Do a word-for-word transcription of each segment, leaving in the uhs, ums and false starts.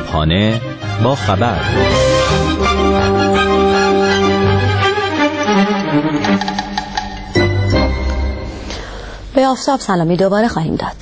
صبحانه با خبر. به آفتاب سلامی دوباره خواهیم داد.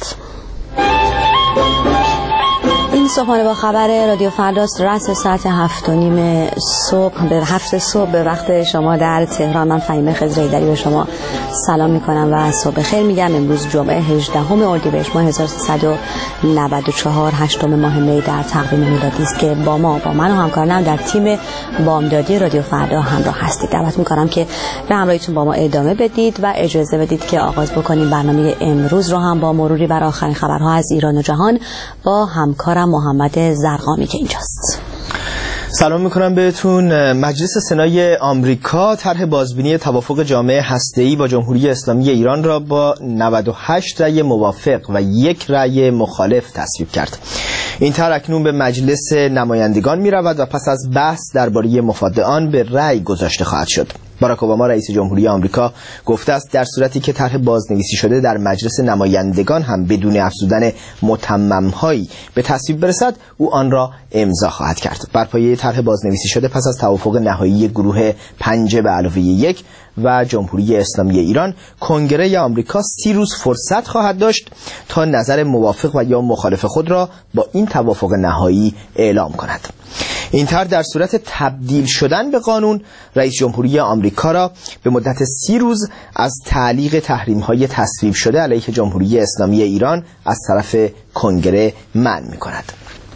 این صبحانه با خبر رادیو فرداست. رأس ساعت هفت و نیم صبح به هفت صبح به وقت شما در تهران. من فهیمه خضراییدری به شما سلام میکنم و صبح خیر میگم. امروز جمعه هجدهم اردیبهشت ماه هزار و سیصد و نود و چهار، هشتم ماه می در تقویم میلادی است که با ما با من و همکارانم در تیم بامدادی رادیو فردا همراه هستید. دعوت میکنم که به همراهیتون با ما ادامه بدید و اجازه بدید که آغاز بکنیم برنامه امروز رو هم با مروری بر آخرین خبرها از ایران و جهان با همکارم محمد زرقامی که اینجاست. سلام میکنم بهتون. مجلس سنای آمریکا طرح بازبینی توافق جامعه هسته‌ای با جمهوری اسلامی ایران را با نود و هشت رأی موافق و یک رأی مخالف تصویب کرد. این طرح اکنون به مجلس نمایندگان می رود و پس از بحث درباره مفاد آن به رأی گذاشته خواهد شد. باراک اوباما رئیس جمهوری آمریکا گفته است در صورتی که طرح بازنویسی شده در مجلس نمایندگان هم بدون افزودن متمم‌هایی به تصویب برسد، او آن را امضا خواهد کرد. بر پایه طرح بازنویسی شده پس از توافق نهایی گروه پنج به علاوه یک و جمهوری اسلامی ایران، کنگره آمریکا سی روز فرصت خواهد داشت تا نظر موافق و یا مخالف خود را با این توافق نهایی اعلام کند. این طرح در صورت تبدیل شدن به قانون رئیس جمهوری آمریکا را به مدت سی روز از تعلیق تحریم‌های تصویب شده علیه جمهوری اسلامی ایران از طرف کنگره منع می‌کند.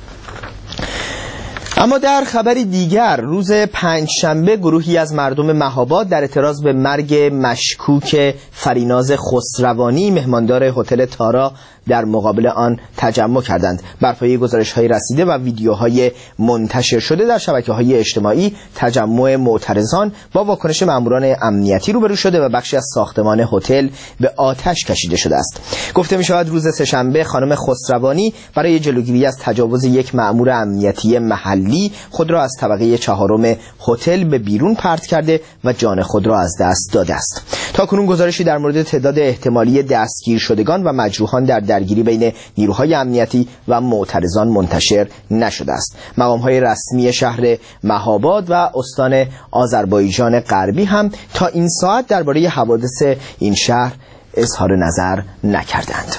اما در خبری دیگر، روز پنجشنبه گروهی از مردم مهاباد در اعتراض به مرگ مشکوک فریناز خسروانی مهماندار هتل تارا در مقابل آن تجمع کردند. بر پایه گزارش‌های رسیده و ویدیوهای منتشر شده در شبکه‌های اجتماعی، تجمع معترضان با واکنش ماموران امنیتی روبرو شده و بخشی از ساختمان هتل به آتش کشیده شده است. گفته می‌شود روز سه‌شنبه خانم خسروانی برای جلوگیری از تجاوز یک مأمور امنیتی محلی خود را از طبقه چهارم هتل به بیرون پرت کرده و جان خود را از دست داده است. تاکنون گزارشی در مورد تعداد احتمالی دستگیر شدگان و مجروحان در درگیری بین نیروهای امنیتی و معترضان منتشر نشده است. مقام‌های رسمی شهر مهاباد و استان آذربایجان غربی هم تا این ساعت درباره حوادث این شهر اظهار نظر نکردند.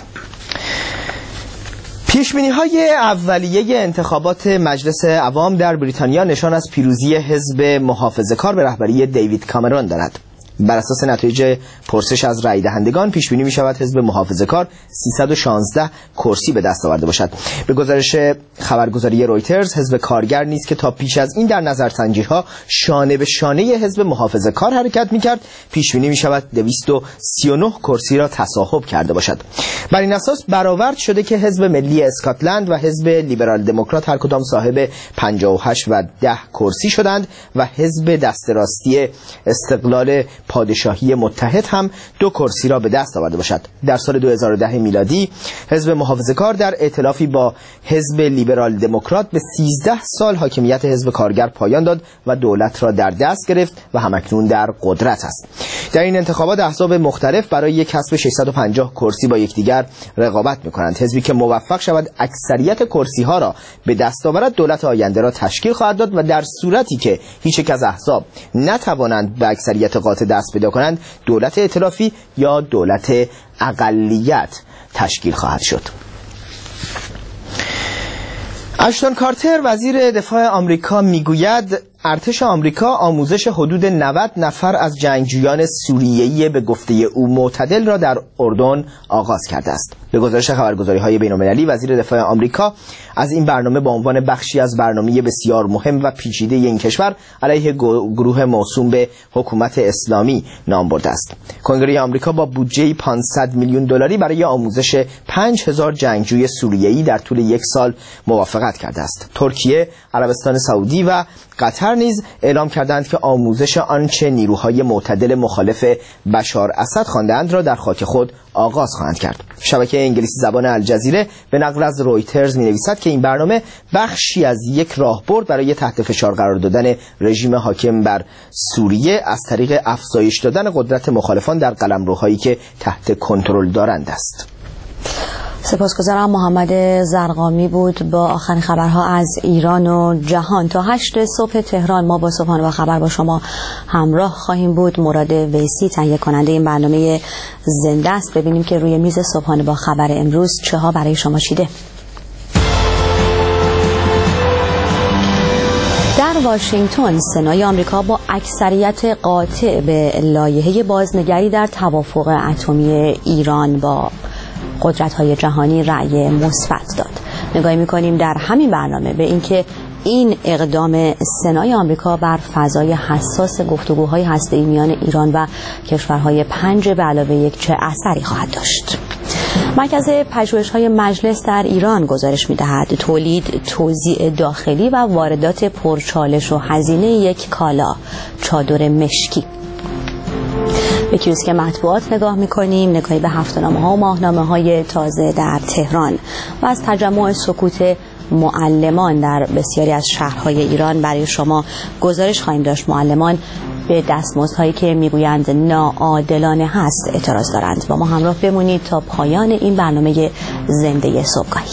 پیشبینی‌های اولیه انتخابات مجلس عوام در بریتانیا نشان از پیروزی حزب محافظه‌کار به رهبری دیوید کامرون دارد. بر اساس نتایج پرسش از رای دهندگان پیش بینی می شود حزب محافظه‌کار سیصد و شانزده کرسی به دست آورده باشد. به گزارش خبرگزاری رویترز، حزب کارگر نیز که تا پیش از این در نظرسنجی‌ها شانه به شانه حزب محافظه‌کار حرکت می‌کرد، پیش بینی می شود دویست و سی و نه کرسی را تصاحب کرده باشد. بر این اساس برآورد شده که حزب ملی اسکاتلند و حزب لیبرال دموکرات هر کدام صاحب پنجاه و هشت و ده کرسی شدند و حزب دست راستی استقلال پادشاهی متحد هم دو کرسی را به دست آورده باشد. در سال دو هزار و ده میلادی حزب محافظه‌کار در ائتلافی با حزب لیبرال دموکرات به سیزده سال حاکمیت حزب کارگر پایان داد و دولت را در دست گرفت و همکنون در قدرت است. در این انتخابات احزاب مختلف برای کسب ششصد و پنجاه کرسی با یکدیگر رقابت می‌کنند. حزبی که موفق شود اکثریت کرسی‌ها را به دست آورد دولت آینده را تشکیل خواهد داد و در صورتی که هیچ یک از احزاب نتوانند به اکثریت قاطع دست پیدا کنند، دولت ائتلافی یا دولت اقلیت تشکیل خواهد شد. اشتون کارتر وزیر دفاع آمریکا میگوید ارتش آمریکا آموزش حدود نود نفر از جنگجویان سوریه‌ای به گفته او معتدل را در اردن آغاز کرده است. به گزارش خبرگزاری‌های بین‌المللی، وزیر دفاع آمریکا از این برنامه به عنوان بخشی از برنامه بسیار مهم و پیچیده این کشور علیه گروه موسوم به حکومت اسلامی نام برده است. کنگره آمریکا با بودجه پانصد میلیون دلاری برای آموزش پنج هزار جنگجوی سوریه‌ای در طول یک سال موافقت کرده است. ترکیه، عربستان سعودی و قطر نیز اعلام کردند که آموزش آنچه نیروهای معتدل مخالف بشار اسد خواندند را در خاک خود آغاز خواهند کرد. شبکه انگلیسی زبان الجزیره به نقل از رویترز می‌نویسد که این برنامه بخشی از یک راهبرد برای تحت فشار قرار دادن رژیم حاکم بر سوریه از طریق افزایش دادن قدرت مخالفان در قلمروهایی که تحت کنترل دارند است. سپاسگزارم. محمد زرقامی بود با آخرین خبرها از ایران و جهان. تا هشت صبح تهران ما با صبحانه با خبر با شما همراه خواهیم بود. مراد ویسی تهیه کننده این برنامه زنده است. ببینیم که روی میز صبحانه با خبر امروز چه ها برای شما چیده. در واشنگتن سنای آمریکا با اکثریت قاطع به لایحه بازنگری در توافق اتمی ایران با قدرت‌های جهانی رأی مثبت داد. نگاهی می‌کنیم در همین برنامه به اینکه این اقدام سنای آمریکا بر فضای حساس گفتگوهای هسته‌ای میان ایران و کشورهای پنج به علاوه یک چه اثری خواهد داشت. مرکز پژوهش‌های مجلس در ایران گزارش می‌دهد تولید، توزیع داخلی و واردات پرچالش و هزینه یک کالا، چادر مشکی. به کیوسک مطبوعات نگاه می‌کنیم، نگاهی به هفته‌نامه‌ها و ماهنامه‌های تازه در تهران و از تجمع سکوت معلمان در بسیاری از شهرهای ایران برای شما گزارش خواهیم داشت. معلمان به دستمزدهایی که میگویند ناعادلانه هست اعتراض دارند. با ما همراه بمونید تا پایان این برنامه زنده صبحگاهی.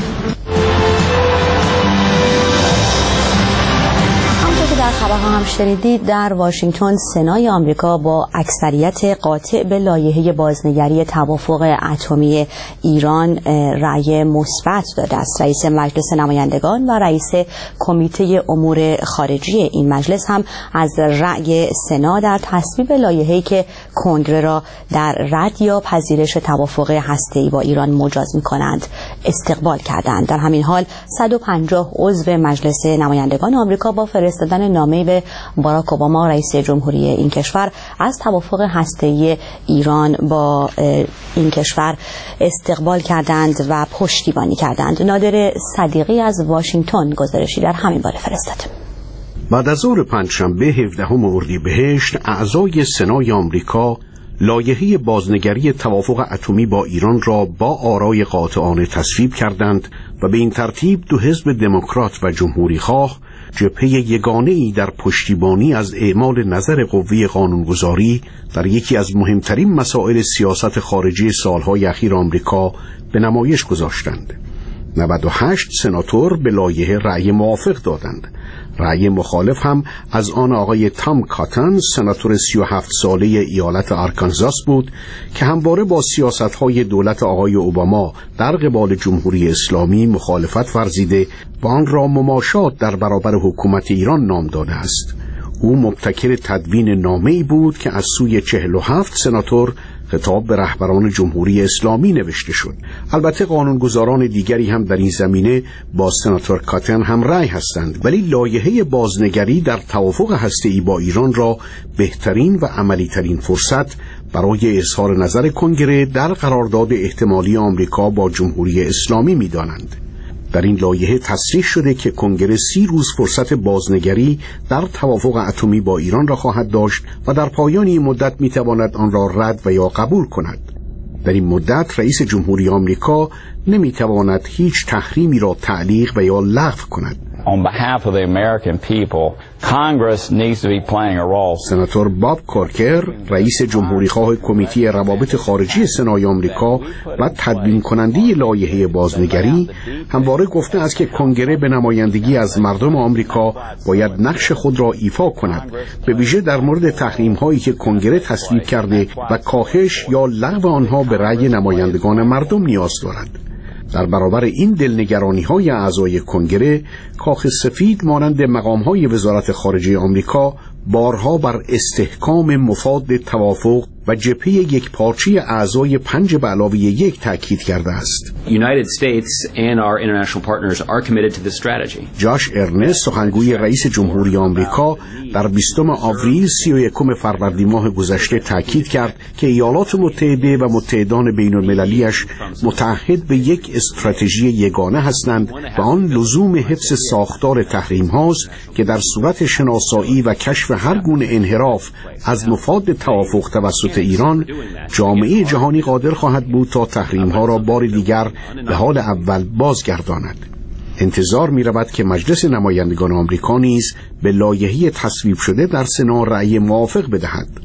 در خبرها هم شنیدید در واشنگتن سنای آمریکا با اکثریت قاطع به لایحه بازنگری توافق اتمی ایران رأی مثبت داده است. رئیس مجلس نمایندگان و رئیس کمیته امور خارجی این مجلس هم از رأی سنا در تصویب لایحه‌ای که کنگره را در رد یا پذیرش توافق هسته‌ای با ایران مجاز می‌کنند استقبال کردند. در همین حال صد و پنجاه عضو مجلس نمایندگان آمریکا با فرستادن نامه‌ای به باراک اوباما رئیس جمهوری این کشور از توافق هسته‌ای ایران با این کشور استقبال کردند و پشتیبانی کردند. نادر صدیقی از واشنگتن گزارشی در همین باره فرستاد. بعد از ظهر پنجشنبه هفدهم اردیبهشت اعضای سنای آمریکا لایحه بازنگری توافق اتمی با ایران را با آرای قاطعانه تصویب کردند و به این ترتیب دو حزب دموکرات و جمهوری خواه جبهه یگانه‌ای در پشتیبانی از اعمال نظر قوه قانونگذاری در یکی از مهمترین مسائل سیاست خارجی سالهای اخیر آمریکا به نمایش گذاشتند. نود و هشت سناتور به لایحه رأی موافق دادند. رأی مخالف هم از آن آقای تام کاتن، سناتور سی و هفت ساله ایالت آرکانزاس بود که همواره با سیاست‌های دولت آقای اوباما در قبال جمهوری اسلامی مخالفت ورزیده و آن را مماشات در برابر حکومت ایران نام داده است. او مبتکر تدوین نامه‌ای بود که از سوی چهل و هفت سناتور خطاب به رهبران جمهوری اسلامی نوشته شد. البته قانونگذاران دیگری هم در این زمینه با سناتور کاتن هم رأی هستند، ولی لایحه بازنگری در توافق هسته‌ای با ایران را بهترین و عملی‌ترین فرصت برای اظهار نظر کنگره در قرارداد احتمالی آمریکا با جمهوری اسلامی می‌دانند. در این لایحه تصریح شده که کنگره سی روز فرصت بازنگری در توافق اتمی با ایران را خواهد داشت و در پایان این مدت میتواند آن را رد و یا قبول کند. در این مدت رئیس جمهوری آمریکا نمیتواند هیچ تحریمی را تعلیق و یا لغو کند. On behalf of the American people, Congress needs to be playing a role. سناتور باب کورکر، رئیس جمهوری خواه کمیته روابط خارجی سنای آمریکا و تدوین کننده لایحه بازنگری، همواره گفته است که کنگره به نمایندگی از مردم آمریکا باید نقش خود را ایفا کند، به ویژه در مورد تحریم هایی که کنگره تصویب کرده و کاهش یا لغو آنها به رأی نمایندگان مردم نیاز دارد. در برابر این دلنگرانی های اعضای کنگره، کاخ سفید مانند مقام های وزارت خارجه آمریکا بارها بر استحکام مفاد توافق و جبهه یک پارچی اعضای پنج به علاوه یک تاکید کرده است. United States and our international partners are committed to this strategy. جاش ارنست، سخنگوی رئیس جمهوری آمریکا، در بیستم آوریل سی و یکم فروردین ماه گذشته تاکید کرد که ایالات متحده و متحدان بین المللیش متعهد به یک استراتژی یگانه هستند و آن لزوم حفظ ساختار تحریم هاست که در صورت شناسایی و کشف هر گونه انحراف از مفاد توافق توسط ایران، جامعه جهانی قادر خواهد بود تا تحریم ها را بار دیگر به حال اول بازگرداند. انتظار می رود که مجلس نمایندگان آمریکا نیز به لایحه تصویب شده در سنا رأی موافق بدهد.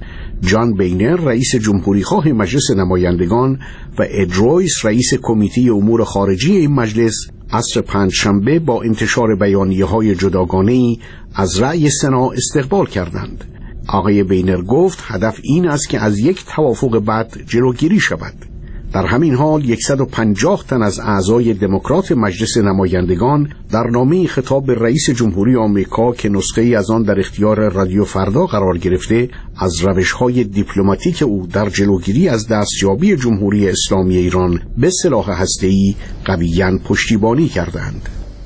جان بینر رئیس جمهوری خواه مجلس نمایندگان و اد رویس رئیس کمیته امور خارجی این مجلس عصر پنجشنبه با انتشار بیانیه‌های جداگانه‌ای از رأی سنا استقبال کردند. آقای بینر گفت هدف این است که از یک توافق بد جلوگیری شود. در همین حال صد و پنجاه تن از اعضای دموکرات مجلس نمایندگان در نامه خطاب به رئیس جمهوری آمریکا که نسخه‌ای از آن در اختیار رادیو فردا قرار گرفته از روش‌های دیپلماتیک او در جلوگیری از دستیابی جمهوری اسلامی ایران به سلاح هسته‌ای قویاً پشتیبانی کردند.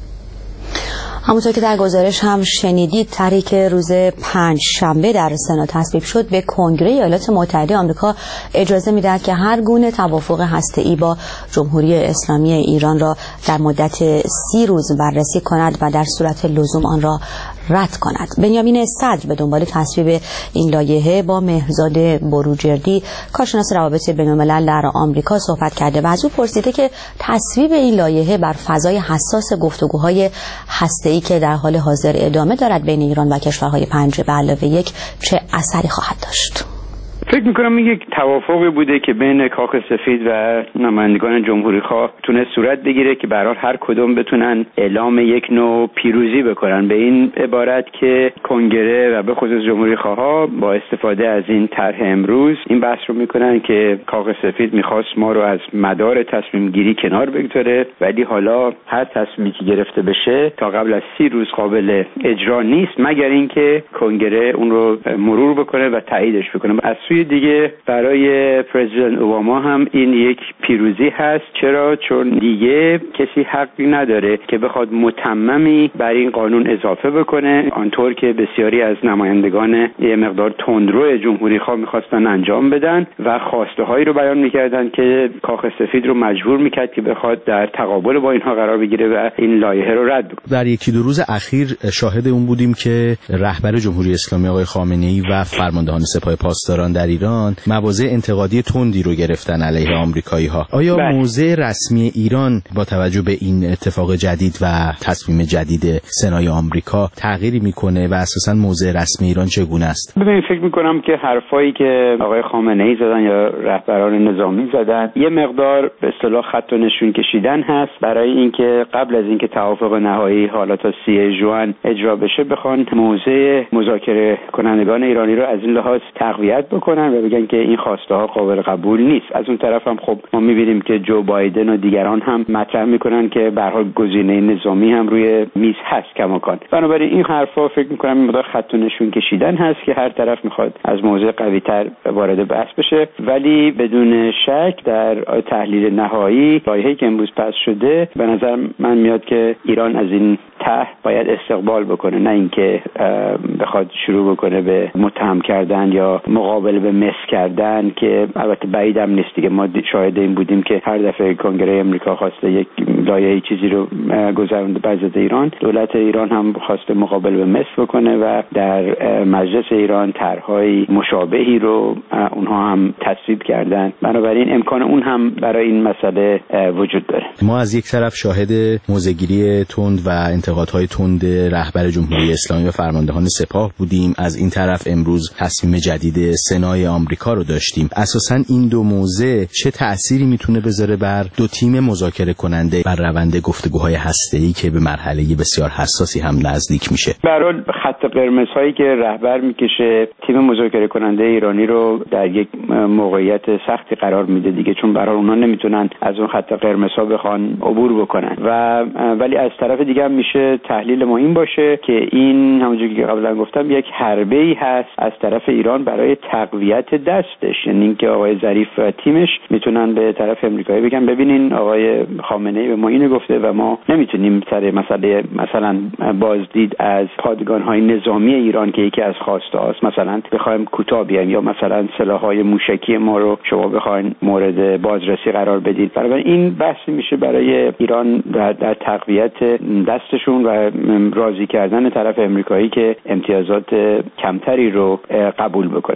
همونطور که در گزارش هم شنیدید، طرحی که روز پنج شنبه در سنا تصویب شد به کنگره ایالات متحده آمریکا اجازه می‌دهد که هر گونه توافق هسته‌ای با جمهوری اسلامی ایران را در مدت سی روز بررسی کند و در صورت لزوم آن را رد کند. بنیامین صدر به دنبال تصویب این لایحه با مهرزاد بروجردی کارشناس روابط بین‌الملل در آمریکا صحبت کرده و از او پرسیده که تصویب این لایحه بر فضای حساس گفتگوهای هسته‌ای که در حال حاضر ادامه دارد بین ایران و کشورهای پنج به علاوه یک چه اثری خواهد داشت. فکر میکنم این یک توافقی بوده که بین کاخ سفید و نمایندگان جمهوری خواه تونه صورت بگیره که به هر حال هر کدوم بتونن اعلام یک نوع پیروزی بکنن، به این عبارت که کنگره و به خصوص جمهوری خواه با استفاده از این طرح امروز این بحث رو میکنن که کاخ سفید میخواست ما رو از مدار تصمیم گیری کنار بگذاره، ولی حالا هر تصمیمی که گرفته بشه تا قبل از سی روز قابل اجرا نیست مگر اینکه کنگره اون رو مرور بکنه و تاییدش بکنه. از سوی دیگه برای پرزیدنت اوباما هم این یک پیروزی هست. چرا؟ چون دیگه کسی حقی نداره که بخواد متممی بر این قانون اضافه بکنه، آنطور که بسیاری از نمایندگان یه مقدار تندرو جمهوری خواه میخواستن انجام بدن و خواسته هایی رو بیان میکردن که کاخ سفید رو مجبور میکرد که بخواد در تقابل با اینها قرار بگیره و این لایحه رو رد بکنه. در یکی دو روز اخیر شاهد اون بودیم که رهبر جمهوری اسلامی آقای خامنه‌ای و فرماندهان سپاه پاسداران در ایران مواضع انتقادی تندی رو گرفتن علیه آمریکایی‌ها. آیا بله. موضع رسمی ایران با توجه به این اتفاق جدید و تصمیم جدید سنای آمریکا تغییری میکنه و اساساً موضع رسمی ایران چگونه است؟ ببینید، فکر میکنم که حرفایی که آقای خامنه‌ای زدن یا رهبران نظامی زدن یه مقدار به اصطلاح خط و نشون کشیدن هست برای اینکه قبل از اینکه توافق نهایی حالا تا سی ژوئن اجرا بشه بخوان موضع مذاکره کنندگان ایرانی رو از این لحاظ تقویت بکنن و بگن که این خواسته ها قابل قبول نیست. از اون طرف هم خب ما می‌بینیم که جو بایدن و دیگران هم مطرح میکنن که به هر حال گزینه نظامی هم روی میز هست کماکان. بنابراین این حرفا فکر میکنم مقدار خط و نشون کشیدن هست که هر طرف میخواد از موضع قوی‌تر وارد بحث بشه، ولی بدون شک در تحلیل نهایی لایحه‌ای که امروز پس شده به نظر من میاد که ایران از این طرح باید استقبال بکنه، نه اینکه بخواد شروع بکنه به متهم کردن یا مقابله به مس کردن، که البته بعیدم نیست دیگه. ما شاهد این بودیم که هر دفعه کنگره امریکا خواسته یک لایحه چیزی رو گذرونده بر ضد ایران، دولت ایران هم خواسته مقابله به مس بکنه و در مجلس ایران طرح‌های مشابهی رو اونها هم تصویب کردن. بنابراین امکان اون هم برای این مسئله وجود داره. ما از یک طرف شاهد موضع‌گیری تند و انتقادهای تند رهبر جمهوری اسلامی و فرماندهان سپاه بودیم، از این طرف امروز تصمیم جدید سنای آمریکا رو داشتیم. اساساً این دو موضع چه تأثیری میتونه بذاره بر دو تیم مذاکره کننده بر روند گفتگوهای هسته‌ای که به مرحله بسیار حساسی هم نزدیک میشه؟ برای خط قرمزهایی که رهبر میکشه تیم مذاکره کننده ایرانی رو در یک موقعیت سختی قرار میده دیگه، چون برای اونها نمیتونن از اون خط قرمزها بخوان عبور بکنن و ولی از طرف دیگه هم میشه تحلیل ما این باشه که این همونجوری که قبلا گفتم یک حربه‌ای هست از طرف ایران برای تقویت دستش، یعنی اینکه آقای ظریف و تیمش میتونن به طرف امریکایی بگن ببینین آقای خامنه‌ای به ما اینو گفته و ما نمیتونیم سر مسئله مثلا بازدید از پادگان‌های نظامی ایران که یکی از خواسته هاست مثلا بخوایم کوتاه بیایم یا مثلا سلاح‌های موشکی ما رو شما بخواید مورد بازرسی قرار بدید. برای این بحث میشه برای ایران در, در تقویت دستشون و راضی کردن طرف امریکایی که امتیازات کمتری رو قبول بکنه. ولی از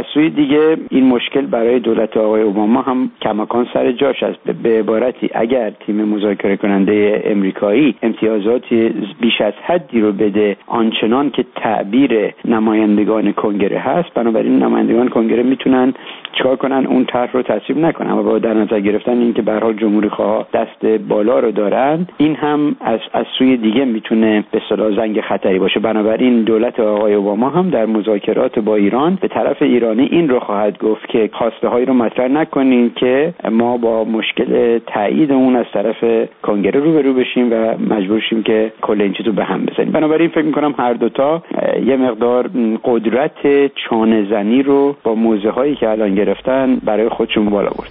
سوی دیگه این مشکل برای دولت آقای اوباما هم کماکان سر جاش است. به عبارتی اگر تیم مذاکره کننده امریکایی امتیازات بیش از حدی رو بده آنچنان که تعبیر نمایندگان کنگره هست، بنابراین نمایندگان کنگره میتونن چیکار کنن؟ اون طرح رو تصویب نکنن. اما با در نظر گرفتن اینکه به هر حال جمهوری خواه دست بالا رو دارن، این هم از از سوی دیگه میتونه به اصطلاح زنگ خطری باشه. بنابراین دولت آقای اوباما هم در مذاکرات با ایران به طرف ایرانی این رو خواهد گفت که خواسته هایی رو مطرح نکنین که ما با مشکل تایید اون از طرف کنگره روبرو بشیم و مجبور شیم که کل این چیزو به هم بزنیم. بنابراین فکر میکنم هر دوتا یه مقدار قدرت چانه زنی رو با موضوع هایی که الان گرفتن برای خودشون بالا برد.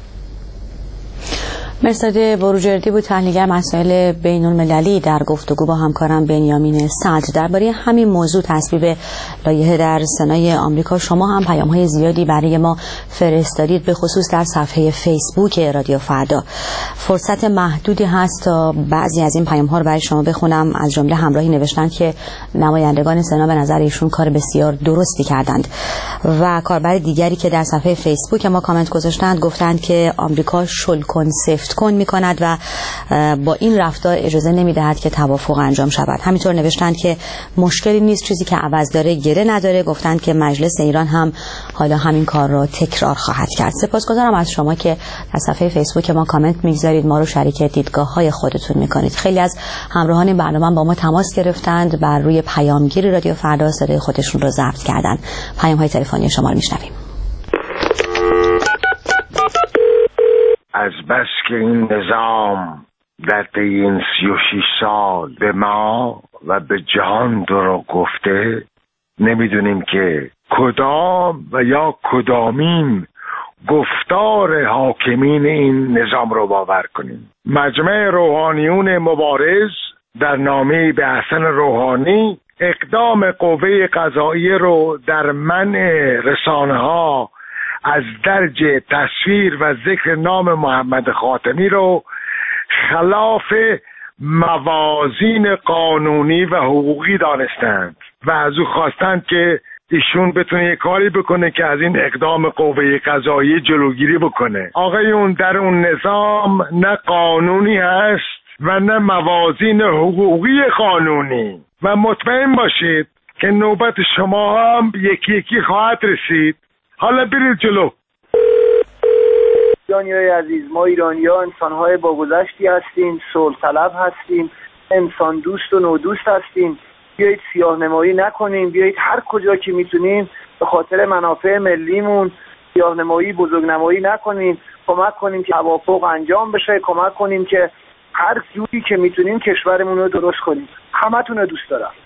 مرساد بروجردی بود، تحلیلگر مسائل بین المللی، در گفتگو با همکارم بنیامین صدر درباره همین موضوع تصویب لایحه در سنای آمریکا. شما هم پیام‌های زیادی برای ما فرستادید، به خصوص در صفحه فیسبوک رادیو فردا. فرصت محدودی هست تا بعضی از این پیام‌ها رو برای شما بخونم. از جمله همراهی نوشتن که نمایندگان سنا به نظر ایشون کار بسیار درستی کردند و کاربر دیگری که در صفحه فیسبوک ما کامنت گذاشتند گفتند که آمریکا شلکن سفت کن می کند و با این رفتار اجازه نمی دهد که توافق انجام شود. همینطور نوشتند که مشکلی نیست، چیزی که عوض داره گره نداره. گفتند که مجلس ایران هم حالا همین کار را تکرار خواهد کرد. سپاسگزارم از شما که در صفحه فیسبوک ما کامنت میگذارید، ما رو شریک دیدگاه های خودتون میکنید. خیلی از همراهان این برنامه با ما تماس گرفتند، بر روی پیامگیر رادیو فردا صدای خودشون رو ضبط کردن. پیام های تلفنی شما رو میشنویم. از بس که این نظام در طی این سی و شش سال به ما و به جهان درو گفته، نمیدونیم که کدام و یا کدامین گفتار حاکمین این نظام رو باور کنیم. مجمع روحانیون مبارز در نامه به حسن روحانی اقدام قوه قضاییه رو در منع رسانه ها از درج تصویر و ذکر نام محمد خاتمی رو خلاف موازین قانونی و حقوقی دانستند و از او خواستند که ایشون بتونه یه کاری بکنه که از این اقدام قوه قضاییه جلوگیری بکنه. آقایون، در اون نظام نه قانونی هست و نه موازین حقوقی قانونی و مطمئن باشید که نوبت شما هم یکی یکی خواهد رسید. حالا برید جلو. ایرانیای عزیز، ما ایرانی‌ها انسان‌های با گذشتی هستیم، صلح طلب هستیم، انسان دوست و نودوست هستیم. بیایید سیاه‌نمایی نکنیم، بیایید هر کجا که میتونیم به خاطر منافع ملیمون سیاه‌نمایی، بزرگنمایی نکنیم. کمک کنیم که توافق انجام بشه، کمک کنیم که هر جوری که میتونیم کشورمون رو درست کنیم. همتون رو دوست دارم.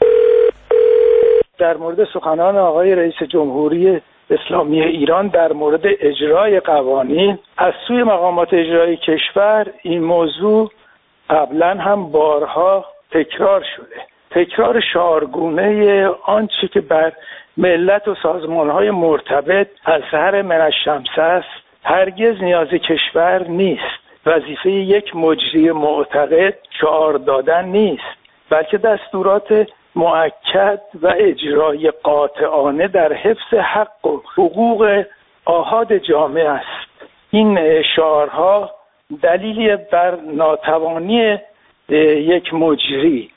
در مورد سخنان آقای رئیس جمهوری اسلامی ایران در مورد اجرای قوانین از سوی مقامات اجرایی کشور، این موضوع قبلا هم بارها تکرار شده. تکرار شعارگونه آنچه که بر ملت و سازمانهای مرتبط از سحر من الشمس است هرگز نیاز کشور نیست. وظیفه یک مجری معتقد شعار دادن نیست، بلکه دستورات مؤکد و اجرای قاطعانه در حفظ حق و حقوق آحاد جامعه است. این شعارها دلیلی بر ناتوانی یک مجری.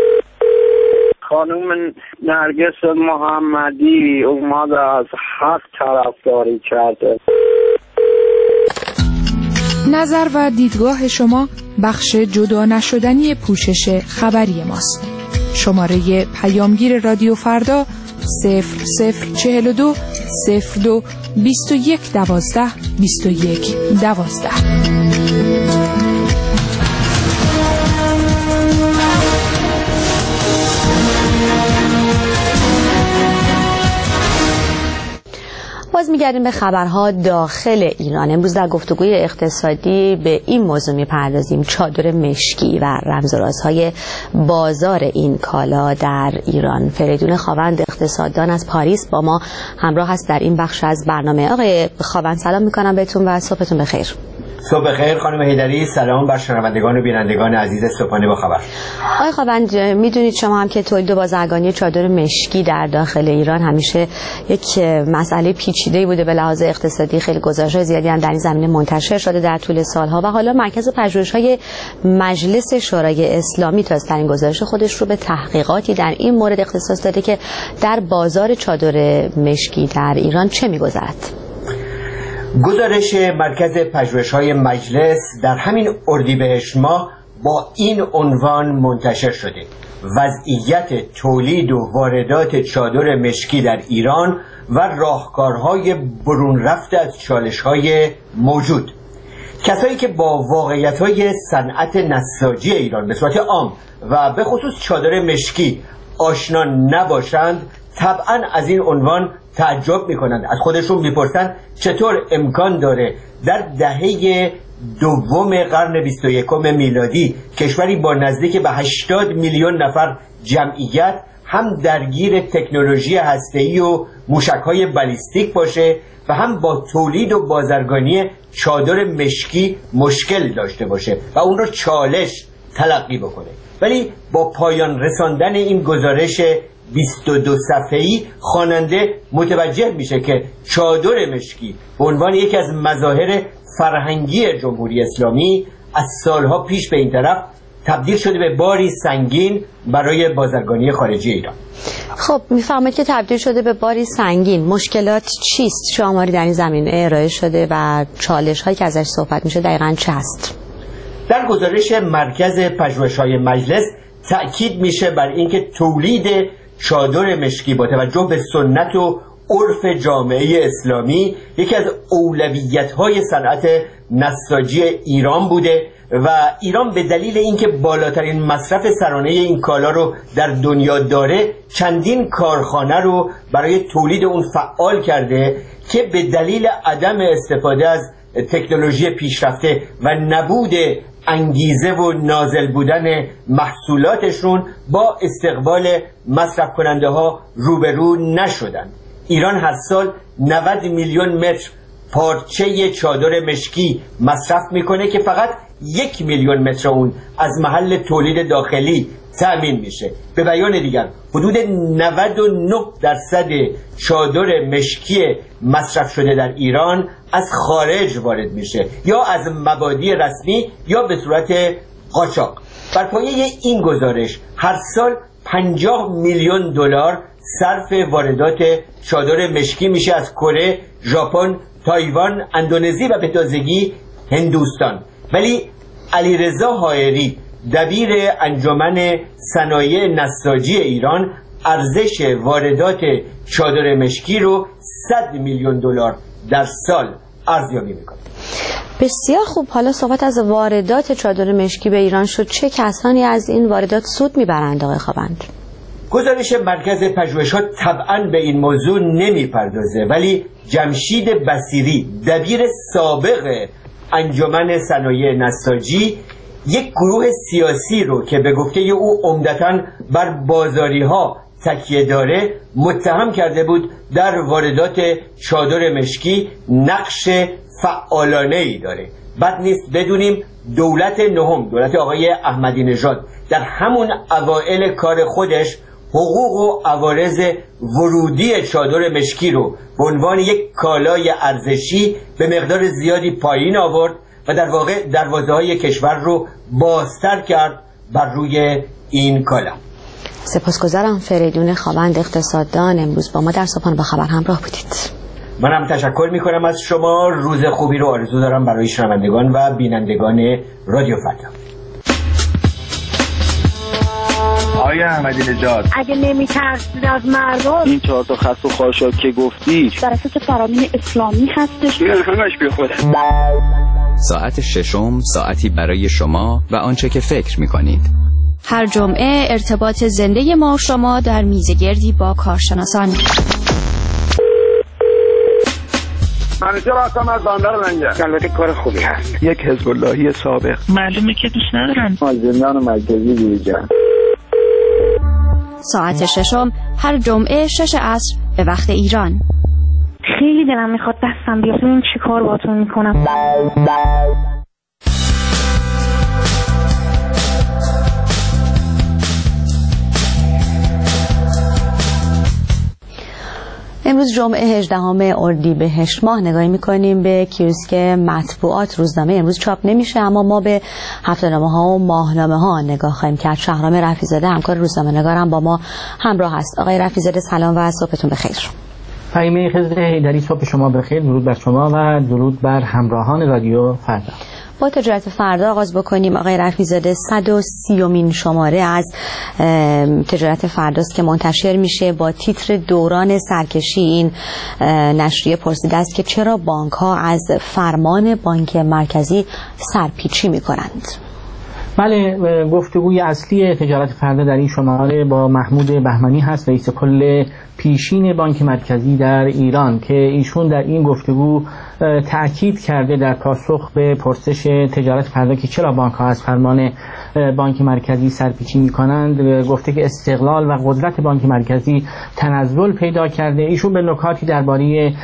خانم نرگس محمدی اومده از حق طرفداری کرده. نظر و دیدگاه شما بخش جدا نشدنی پوشش خبری ماست. شماره پیامگیر رادیو فردا صفر صفر چهل و دو صفر دو بیست و یک دوازده بیست و یک دوازده. باز میگردیم به خبرها داخل ایران. امروز در گفتگوی اقتصادی به این موضوع میپردازیم: چادر مشکی و رمز و رازهای بازار این کالا در ایران. فریدون خاوند، اقتصاددان از پاریس، با ما همراه است در این بخش از برنامه. آقای خاوند سلام میکنم بهتون و صبحتون بخیر. صبح بخیر خانم حیدری. سلام بر شنوندگان و بینندگان عزیز صبحانه با خبر. آقای خواوند، میدونید شما هم که تولید و بازرگانی چادر مشکی در داخل ایران همیشه یک مسئله پیچیده‌ای بوده به لحاظ اقتصادی. خیلی گزارش‌های زیادی هم در این زمینه منتشر شده در طول سالها و حالا مرکز پژوهش‌های مجلس شورای اسلامی تازه‌ترین گزارش خودش رو به تحقیقاتی در این مورد اختصاص داده که در بازار چادر مشکی در ایران چه می‌گذرد. گزارش مرکز پژوهش‌های مجلس در همین اردیبهشت ماه با این عنوان منتشر شده: وضعیت تولید و واردات چادر مشکی در ایران و راهکارهای برون رفته از چالش‌های موجود. کسایی که با واقعیت‌های صنعت نساجی ایران به صورت عام و به خصوص چادر مشکی آشنا نباشند طبعاً از این عنوان تعجب میکنند. از خودشون میپرسند چطور امکان داره در دهه دوم قرن بیست و یکم میلادی کشوری با نزدیک به هشتاد میلیون نفر جمعیت هم درگیر تکنولوژی هسته‌ای و موشک‌های بالیستیک باشه و هم با تولید و بازرگانی چادر مشکی مشکل داشته باشه و اون رو چالش تلقی بکنه. ولی با پایان رساندن این گزارش بیست و دو صفحه‌ای خواننده متوجه میشه که چادر مشکی به عنوان یکی از مظاهر فرهنگی جمهوری اسلامی از سالها پیش به این طرف تبدیل شده به باری سنگین برای بازرگانی خارجی ایران. خب میفهمید که تبدیل شده به باری سنگین. مشکلات چیست؟ شماری در این زمینه ارائه شده و چالش هایی که ازش صحبت میشه دقیقاً چه است؟ در گزارش مرکز پژوهش‌های مجلس تأکید میشه بر اینکه تولید چادر مشکی با توجه به سنت و عرف جامعه اسلامی یکی از اولویت‌های صنعت نساجی ایران بوده و ایران به دلیل اینکه بالاترین مصرف سرانه این کالا رو در دنیا داره چندین کارخانه رو برای تولید اون فعال کرده که به دلیل عدم استفاده از تکنولوژی پیشرفته و نبود انگیزه و نازل بودن محصولاتشون با استقبال مصرف کننده ها روبرو نشدن. ایران هر سال نود میلیون متر پارچه چادر مشکی مصرف میکنه که فقط یک میلیون متر اون از محل تولید داخلی تأمین میشه. به بیان دیگر حدود نود و نه درصد چادر مشکی مصرف شده در ایران از خارج وارد میشه، یا از مبادی رسمی یا به صورت قاچاق. بر پایه این گزارش هر سال پنجاه میلیون دلار صرف واردات چادر مشکی میشه از کره، ژاپن، تایوان، اندونزی و به تازگی هندوستان. ولی علیرضا حائری دبیر انجمن صنایع نساجی ایران ارزش واردات چادر مشکی رو صد میلیون دلار در سال ارزیابی میکنه. بسیار خوب. حالا صحبت از واردات چادر مشکی به ایران شد، چه کسانی از این واردات سود میبرند آقای خواوند؟ گزارش مرکز پژوهش‌ها طبعاً به این موضوع نمیپردازه، ولی جمشید بصیری دبیر سابق انجمن صنایع نساجی یک گروه سیاسی رو که به گفته او عمدتاً بر بازاری‌ها تکیه داره متهم کرده بود در واردات چادر مشکی نقش فعالانه‌ای داره. بد نیست بدونیم دولت نهم، دولت آقای احمدی نژاد، در همون اوائل کار خودش حقوق و عوارض ورودی چادر مشکی رو به عنوان یک کالای ارزشی به مقدار زیادی پایین آورد و در واقع دروازه‌های کشور رو بازتر کرد بر روی این کالا. سپاسگزارم. فریدون خواوند، اقتصاددان، امروز با ما در صبحانه با خبر همراه بودید. منم تشکر میکنم از شما. روز خوبی رو آرزو دارم برای شنوندگان و بینندگان رادیو فردا. آقای احمدی نژاد، اگه نمیترسید از مردم، این چهار تا خط و خاشاک که گفتی بر اساس فرامین اسلامی هستش. نه همش بی خود. ساعت ششم، ساعتی برای شما و آنچه که فکر میکنید. هر جمعه ارتباط زنده ما شما در میزگردی با کارشناسان. منیجر هستم از بندر لنگر. البته کار خوبی هست. یک حزب اللهی سابق. معلومه که دوست ندارن. از زندان مرکزی بیرون. ساعت ششم هر جمعه شش عصر به وقت ایران. خیلی دلم میخواد دستم بیاد. چی کار باتون میکنم؟ امروز جمعه هجدهم اردیبهشت ماه نگاهی میکنیم به کیوسک مطبوعات. روزنامه امروز چاپ نمیشه، اما ما به هفته‌نامه ها و ماهنامه ها نگاه خواهیم کرد. شهرام رفیع‌زاده همکار روزنامه نگارم با ما همراه است. آقای رفیع‌زاده سلام و صبحتون بخیر. فهیمه خضر حیدری، صبح شما بخیر. درود بر شما و درود بر همراهان رادیو فردا. با تجارت فردا آغاز بکنیم. آقای رفیع‌زاده، صد و سیومین شماره از تجارت فرداست که منتشر میشه با تیتر دوران سرکشی. این نشریه پرسیده است که چرا بانک ها از فرمان بانک مرکزی سرپیچی میکنند؟ بله، گفتگوی اصلی تجارت فردا در این شماره با محمود بهمنی هست، رئیس کل پیشین بانک مرکزی در ایران، که ایشون در این گفتگو تأکید کرده در پاسخ به پرسش تجارت فردا که چرا بانک ها از فرمان بانک مرکزی سرپیچی میکنند، گفته که استقلال و قدرت بانک مرکزی تنزل پیدا کرده. ایشون به نکاتی درباره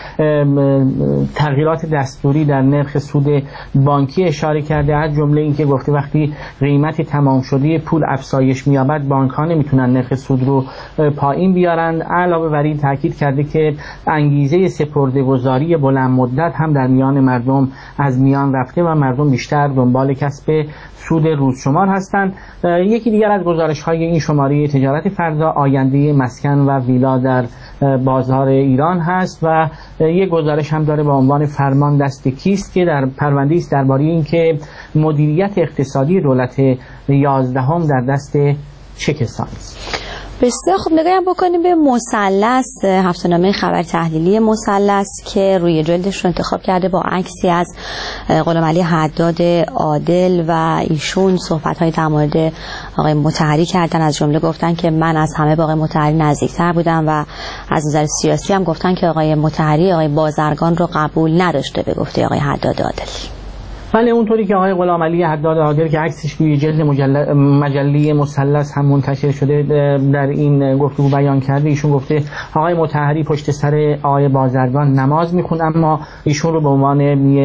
تغییرات دستوری در نرخ سود بانکی اشاره کرده، از جمله اینکه گفته وقتی قیمت تمام شده پول افزایش می‌یابد بانک ها نمیتونن نرخ سود رو پایین بیارن. علاوه بر این تاکید کرده که انگیزه سپرده‌گذاری بلند مدت هم در میان مردم از میان رفته و مردم بیشتر دنبال کسب سود روزشمار هستند. یکی دیگر از گزارش‌های این شماره تجارت فردا آینده مسکن و ویلا در بازار ایران هست و یک گزارش هم داره با عنوان فرمان دست کیست، که در پرونده است درباره اینکه مدیریت اقتصادی دولت یازدهم در دست چه کسانی است. بسیار خوب، نگاهی بکنیم به مثلث، هفته‌نامه خبر تحلیلی مثلث که روی جلدش رو انتخاب کرده با عکسی از غلامعلی حداد عادل و ایشون صحبت‌های در مورد آقای مطهری کردن. از جمله گفتن که من از همه با آقای مطهری نزدیکتر بودم و از نظر سیاسی هم گفتن که آقای مطهری آقای بازرگان رو قبول نداشته به گفته آقای حداد عادل. بله، اونطوری که آقای غلامعلی حداد عادل که عکسش روی جلد مجله مثلث هم منتشر شده در این گفتگو بیان کرده، ایشون گفته آقای مطهری پشت سر آقای بازرگان نماز میخوند، اما ایشون رو به عنوان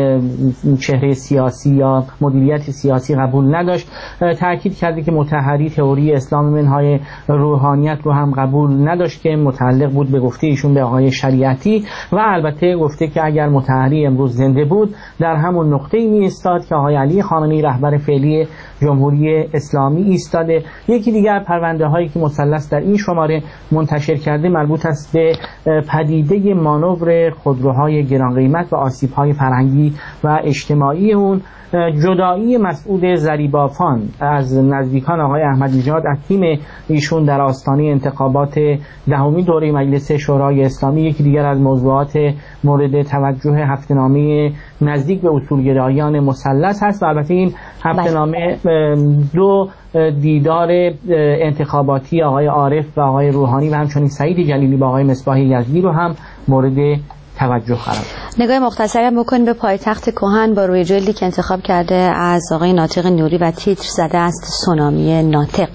چهره سیاسی یا مدیریت سیاسی قبول نداشت. تاکید کرده که مطهری تئوری اسلام منهای روحانیت رو هم قبول نداشت که متعلق بود به گفته ایشون به آقای شریعتی، و البته گفته که اگر مطهری امروز زنده بود در همون نقطه‌ای می استاد که آقای علی خامنه‌ای رهبر فعلی جمهوری اسلامی ایستاده. یکی دیگر پرونده هایی که مثلث در این شماره منتشر کرده مربوط است به پدیده مانور خودروهای گران قیمت و آسیب های فرهنگی و اجتماعی اون. جدایی مسعود زریبافان از نزدیکان آقای احمدی نژاد از تیم ایشون در آستانه انتخابات دهمین دوره مجلس شورای اسلامی یکی دیگر از موضوعات مورد توجه هفته‌نامه نزدیک به اصولگرایان مثلث هست. و البته این هفته‌نامه دو دیدار انتخاباتی آقای عارف و آقای روحانی و همچنین سعید جلیلی با آقای مصباح یزدی رو هم مورد توجه قرار. نگاه مختصری هم بکنیم به پایتخت کهن با روی جلدی که انتخاب کرده از آقای ناطق نوری و تیتر زده است سونامی ناطق.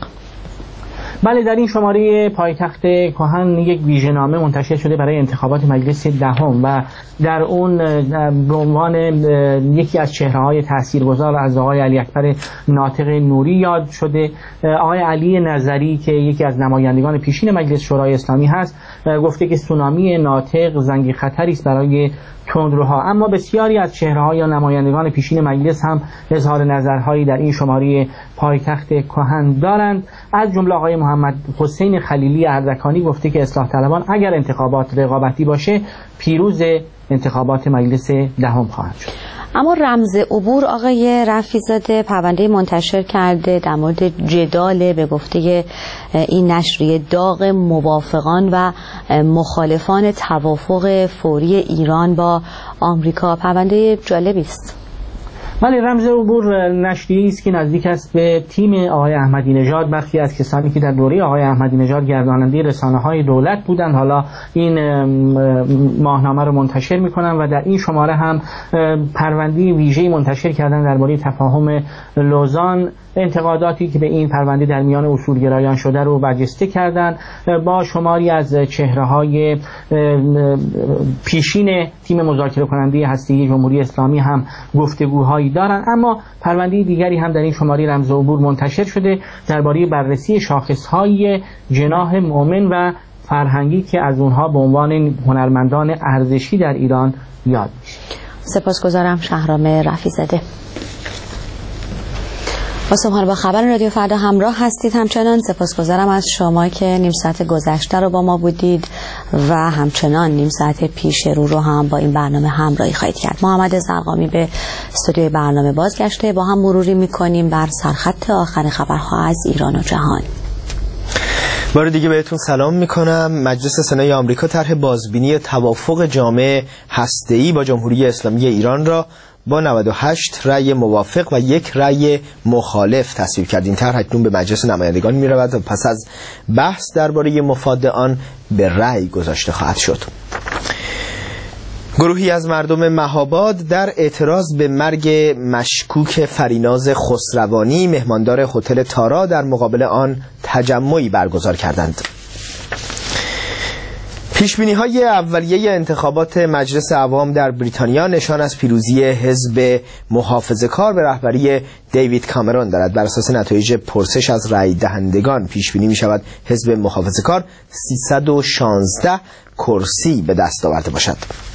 بله، در این شماره پایتخت کهن یک ویژه‌نامه منتشر شده برای انتخابات مجلس دهم و در اون به عنوان یکی از چهره‌های تاثیرگذار از آقای علی اکبر ناطق نوری یاد شده. آقای علی نظری که یکی از نمایندگان پیشین مجلس شورای اسلامی هست گفته که سونامی ناطق زنگ خطری است برای تندروها، اما بسیاری از چهره‌ها یا نمایندگان پیشین مجلس هم اظهار نظرهایی در این شماره پایتخت کهن دارند. از جمله آقای محمد حسین خلیلی اردکانی گفته که اصلاح طلبان اگر انتخابات رقابتی باشه پیروز انتخابات مجلس دهم خواهند شد. اما رمز عبور آقای رفیع‌زاده پرونده منتشر کرده در مورد جدال به گفته این نشریه داغ موافقان و مخالفان توافق فوری ایران با آمریکا. پرونده جالبی است. ولی رمز عبور نشریه‌ای است که نزدیک است به تیم آقای احمدی نژاد. برخی از کسانی که در دوره آقای احمدی نژاد گرداننده رسانه‌های دولت بودند حالا این ماهنامه رو منتشر می‌کنند و در این شماره هم پرونده ویژه‌ای منتشر کردن درباره تفاهم لوزان. انتقاداتی که به این پرونده در میان اصولگرایان شده رو برجسته کردند. با شماری از چهره‌های پیشین تیم مذاکره کننده هسته‌ای جمهوری اسلامی هم گفتگوهایی دارند. اما پرونده دیگری هم در این شماره رمز عبور منتشر شده درباره بررسی شاخص‌های جناح مؤمن و فرهنگی که از اونها به عنوان هنرمندان ارزشی در ایران یاد میشه. سپاسگزارم شهرام رفیع‌زاده. با صبحانه با خبر رادیو فردا همراه هستید. همچنان سپاسگزارم از شما که نیم ساعت گذشته رو با ما بودید و همچنان نیم ساعت پیش رو رو هم با این برنامه همراهی خواهید کرد. محمد زرقامی به استودیوی برنامه بازگشته. با هم مروری میکنیم بر سرخط آخر خبرها از ایران و جهان. بار دیگه بهتون سلام میکنم. مجلس سنای آمریکا طرح بازبینی توافق جامع هسته‌ای با جمهوری اسلامی ایران را با نود و هشت رأی موافق و یک رأی مخالف تصویب کرد. این طرح اکنون به مجلس نمایندگان می‌رود و پس از بحث درباره مفاد آن به رأی گذاشته خواهد شد. گروهی از مردم مهاباد در اعتراض به مرگ مشکوک فریناز خسروانی مهماندار هتل تارا در مقابل آن تجمعی برگزار کردند. پیشبینی‌های اولیه انتخابات مجلس عوام در بریتانیا نشان از پیروزی حزب محافظه‌کار به رهبری دیوید کامرون دارد. بر اساس نتایج پرسش از رای دهندگان پیشبینی می‌شود حزب محافظه‌کار سیصد و شانزده کرسی به دست آورده باشد.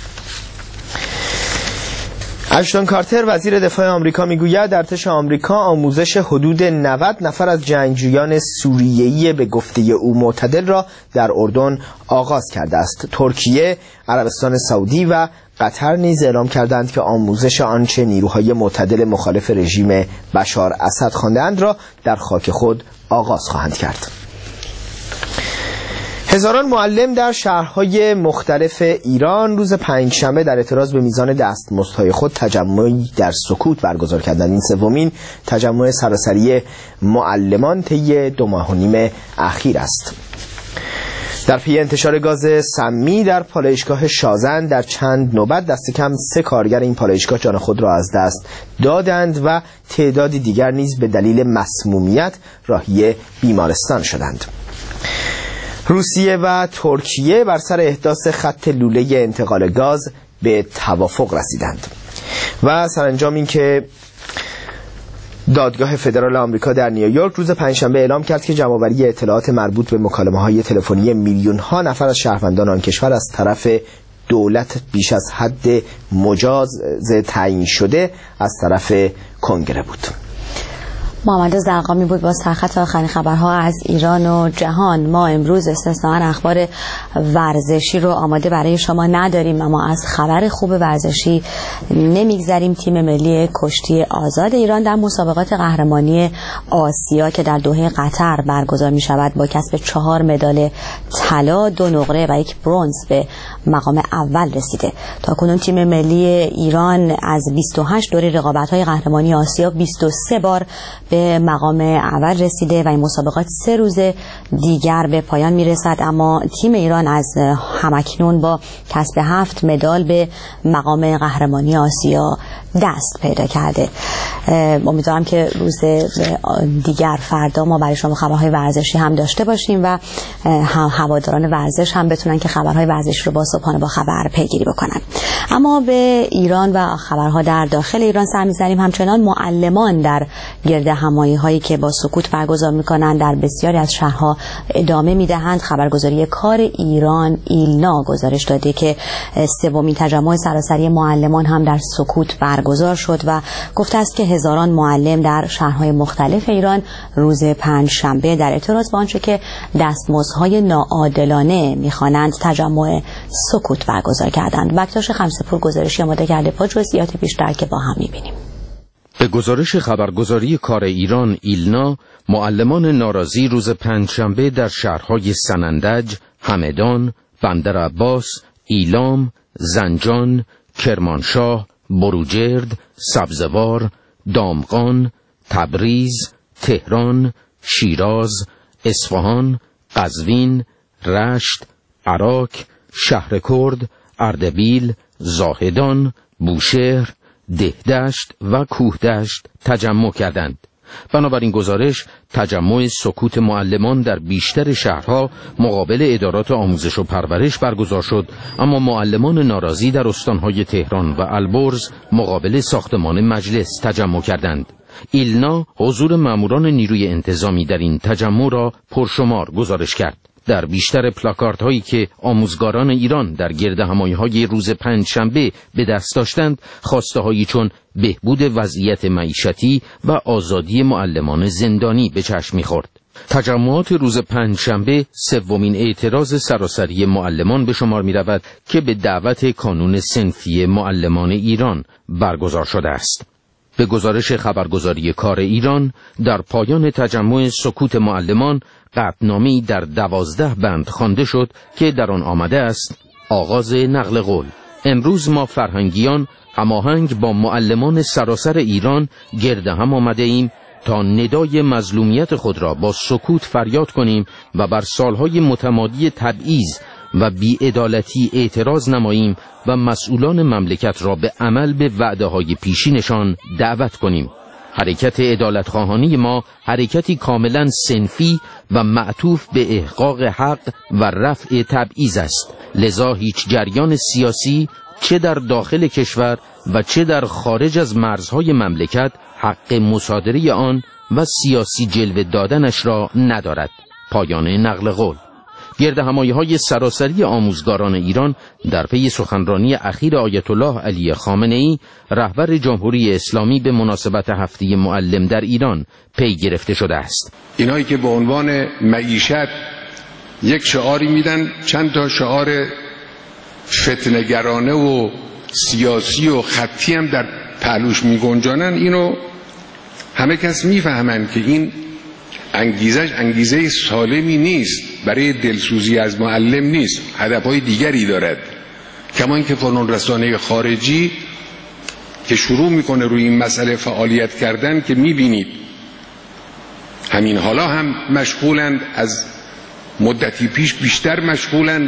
اشتون کارتر وزیر دفاع آمریکا میگوید ارتش آمریکا آموزش حدود نود نفر از جنگجویان سوریه‌ای به گفته او معتدل را در اردن آغاز کرده است. ترکیه، عربستان سعودی و قطر نیز اعلام کردند که آموزش آنچه نیروهای معتدل مخالف رژیم بشار اسد خواندند را در خاک خود آغاز خواهند کرد. هزاران معلم در شهرهای مختلف ایران روز پنجشنبه در اعتراض به میزان دستمزدهای خود تجمعی در سکوت برگزار کردند. این سومین تجمع سراسری معلمان طی دو ماه و نیم اخیر است. در پی انتشار گاز سمی در پالایشگاه شازن در چند نوبت دست کم سه کارگر این پالایشگاه جان خود را از دست دادند و تعدادی دیگر نیز به دلیل مسمومیت راهی بیمارستان شدند. روسیه و ترکیه بر سر احداث خط لوله انتقال گاز به توافق رسیدند. و سرانجام این که دادگاه فدرال آمریکا در نیویورک روز پنجشنبه اعلام کرد که جمع‌آوری اطلاعات مربوط به مکالمه‌های تلفنی میلیون‌ها نفر از شهروندان آن کشور از طرف دولت بیش از حد مجاز تعیین شده از طرف کنگره بود. محمد زرقامی بود با سرخط آخرین خبرها از ایران و جهان. ما امروز استثناءً اخبار ورزشی رو آماده برای شما نداریم، اما از خبر خوب ورزشی نمیگذریم. تیم ملی کشتی آزاد ایران در مسابقات قهرمانی آسیا که در دوحه قطر برگزار می شود با کسب چهار مدال طلا، دو نقره و یک برنز به مقام اول رسیده. تاکنون تیم ملی ایران از بیست و هشت دوره رقابت‌های قهرمانی آسیا بیست و سه بار به مقام اول رسیده و این مسابقات سه روز دیگر به پایان میرسد، اما تیم ایران از همکنون با کسب هفت مدال به مقام قهرمانی آسیا دست پیدا کرده. امیدوارم که روز دیگر فردا ما برای شما خبرهای ورزشی هم داشته باشیم و هواداران ورزش هم بتونن که خبرهای ورزشی رو با صبحانه با خبر پیگیری بکنن. اما به ایران و خبرها در داخل ایران سر می‌زنیم. همچنان معلمان در گرد همایی هایی که با سکوت برگزار میکنند در بسیاری از شهرها ادامه میدهند. خبرگزاری کار ایران ایلنا گزارش داده که سومین تجمع سراسری معلمان هم در سکوت برگزار شد و گفته است که هزاران معلم در شهرهای مختلف ایران روز پنجشنبه در اعتراض به آنچه که دستمزدهای ناعادلانه میخوانند تجمع سکوت برگزار کردند. بکتاش خمسه‌پور گزارشی آماده کرده با جزئیات بیشتر که با هم میبینیم. به گزارش خبرگزاری کار ایران ایلنا، معلمان ناراضی روز پنجشنبه در شهرهای سنندج، همدان، بندرعباس، ایلام، زنجان، کرمانشاه، بروجرد، سبزوار، دامغان، تبریز، تهران، شیراز، اصفهان، قزوین، رشت، عراق، شهرکرد، اردبیل، زاهدان، بوشهر، دهدشت و کوهدشت تجمع کردند. بنابراین گزارش تجمع سکوت معلمان در بیشتر شهرها مقابل ادارات آموزش و پرورش برگزار شد، اما معلمان ناراضی در استانهای تهران و البرز مقابل ساختمان مجلس تجمع کردند. ایلنا حضور ماموران نیروی انتظامی در این تجمع را پرشمار گزارش کرد. در بیشتر پلاکارد هایی که آموزگاران ایران در گردهمایی های روز پنجشنبه به دست داشتند خواسته هایی چون بهبود وضعیت معیشتی و آزادی معلمان زندانی به چشم می‌خورد. تجمعات روز پنجشنبه سومین اعتراض سراسری معلمان به شمار می رود که به دعوت کانون صنفی معلمان ایران برگزار شده است. به گزارش خبرگزاری کار ایران در پایان تجمع سکوت معلمان قطعنامه‌ای در دوازده بند خوانده شد که در آن آمده است: آغاز نقل قول. امروز ما فرهنگیان هماهنگ با معلمان سراسر ایران گرد هم آمده ایم تا ندای مظلومیت خود را با سکوت فریاد کنیم و بر سالهای متمادی تبعیض و بی‌عدالتی اعتراض نماییم و مسئولان مملکت را به عمل به وعده‌های پیشینشان دعوت کنیم. حرکت عدالتخواهانی ما حرکتی کاملا صنفی و معطوف به احقاق حق و رفع تبعیض است. لذا هیچ جریان سیاسی چه در داخل کشور و چه در خارج از مرزهای مملکت حق مصادره آن و سیاسی جلوه دادنش را ندارد. پایان نقل قول. گردهمایی‌های سراسری آموزگاران ایران در پی سخنرانی اخیر آیت الله علی خامنه‌ای رهبر جمهوری اسلامی به مناسبت هفته معلم در ایران پی گرفته شده است. اینایی که به عنوان معیشت یک شعاری میدن، چند تا شعار فتنه‌گرانه و سیاسی و خطی هم در پهلوش میگنجانن، اینو همه کس میفهمن که این انگیزش انگیزه سالمی نیست، برای دلسوزی از معلم نیست، هدفهای دیگری دارد. کما اینکه فنون رسانه خارجی که شروع میکنه روی این مسئله فعالیت کردن که میبینید همین حالا هم مشغولند، از مدتی پیش بیشتر مشغولند.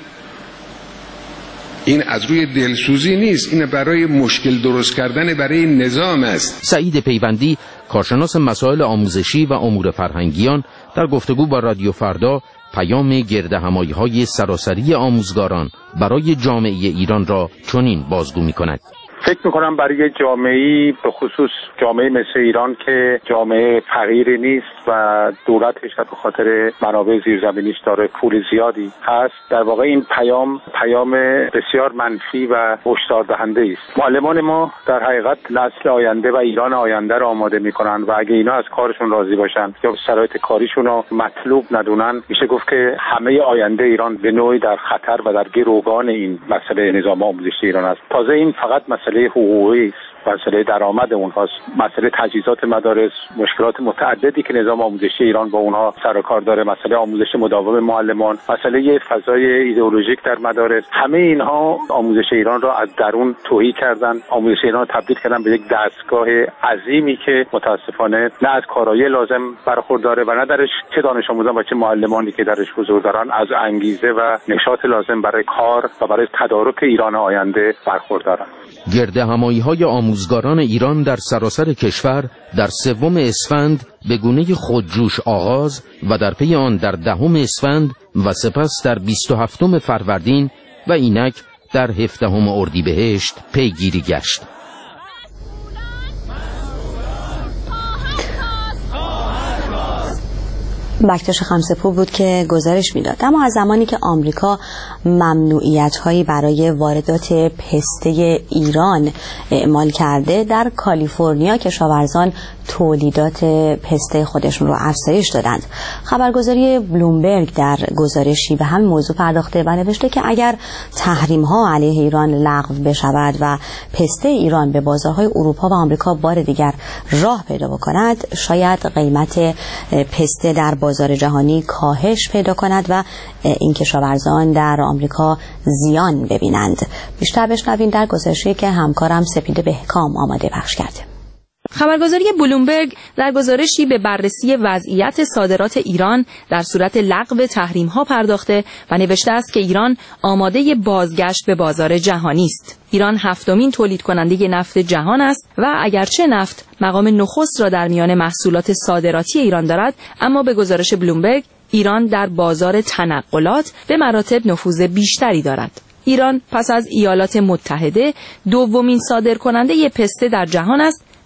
این از روی دلسوزی نیست، این برای مشکل درست کردن برای نظام است. سعید پیوندی، کارشناس مسائل آموزشی و امور فرهنگیان، در گفتگو با رادیو فردا پیام گردهمایی‌های سراسری آموزگاران برای جامعه ایران را چنین بازگو می‌کند. فکر میکنم برای جامعه‌ای به خصوص جامعه مثل ایران که جامعه فقیری نیست و دولتش به خاطر منابع زیرزمینیش داره پول زیادی هست، در واقع این پیام پیام بسیار منفی و هشدار دهنده است. معلمان ما در حقیقت نسل آینده و ایران آینده را آماده میکنن و اگه اینا از کارشون راضی باشن یا شرایط کاریشون رو مطلوب ندونن، میشه گفت که همه آینده ایران به نوعی در خطر و در گروگان این مسئله نظام آموزشی ایران است. تازه این فقط مسئله حقوقی است، مسئله درآمد اونهاست، مسئله تجهیزات مدارس، مشکلات متعددی که نظام آموزشی ایران با اونها سر و کار داره، مسئله آموزش مداوم معلمان، مسئله فضای ایدئولوژیک در مدارس، همه اینها آموزش ایران را از درون تهی کردن، آموزش ایران را تبدیل کردن به یک دستگاه عظیمی که متاسفانه نه از کارایی لازم برخورداره و نه درش چه دانش آموزان و چه معلمانی که درش حضور دارن از انگیزه و نشاط لازم برای کار و برای تدارک ایران آینده برخوردارن. گردهمایی‌های آموزگاران ایران در سراسر کشور در سوم اسفند به گونه خودجوش آغاز و در پی آن در دهم اسفند و سپس در بیست و هفتم فروردین و اینک در هفدهم اردیبهشت پیگیری گشت. بکتاش خمسپور بود که گزارش میداد. اما از زمانی که آمریکا ممنوعیت‌هایی برای واردات پسته ایران اعمال کرده، در کالیفرنیا کشاورزان تولیدات پسته خودشون رو افزایش دادند. خبرگزاری بلومبرگ در گزارشی به همین موضوع پرداخته و نوشته که اگر تحریم‌ها علیه ایران لغو بشود و پسته ایران به بازارهای اروپا و آمریکا بار دیگر راه پیدا بکند، شاید قیمت پسته در بازار جهانی کاهش پیدا کند و این کشاورزان در آمریکا زیان ببینند. بیشتر بشنوین در گزارشی که همکارم سپیده بهکام آماده پخش کرده. خبرگزاری بلومبرگ در گزارشی به بررسی وضعیت صادرات ایران در صورت لغو تحریم‌ها پرداخته و نوشته است که ایران آماده بازگشت به بازار جهانی است. ایران هفتمین تولید کننده نفت جهان است و اگرچه نفت مقام نخست را در میان محصولات صادراتی ایران دارد، اما به گزارش بلومبرگ ایران در بازار تنقلات به مراتب نفوذ بیشتری دارد. ایران پس از ایالات متحده دومین صادرکننده پسته در جهان است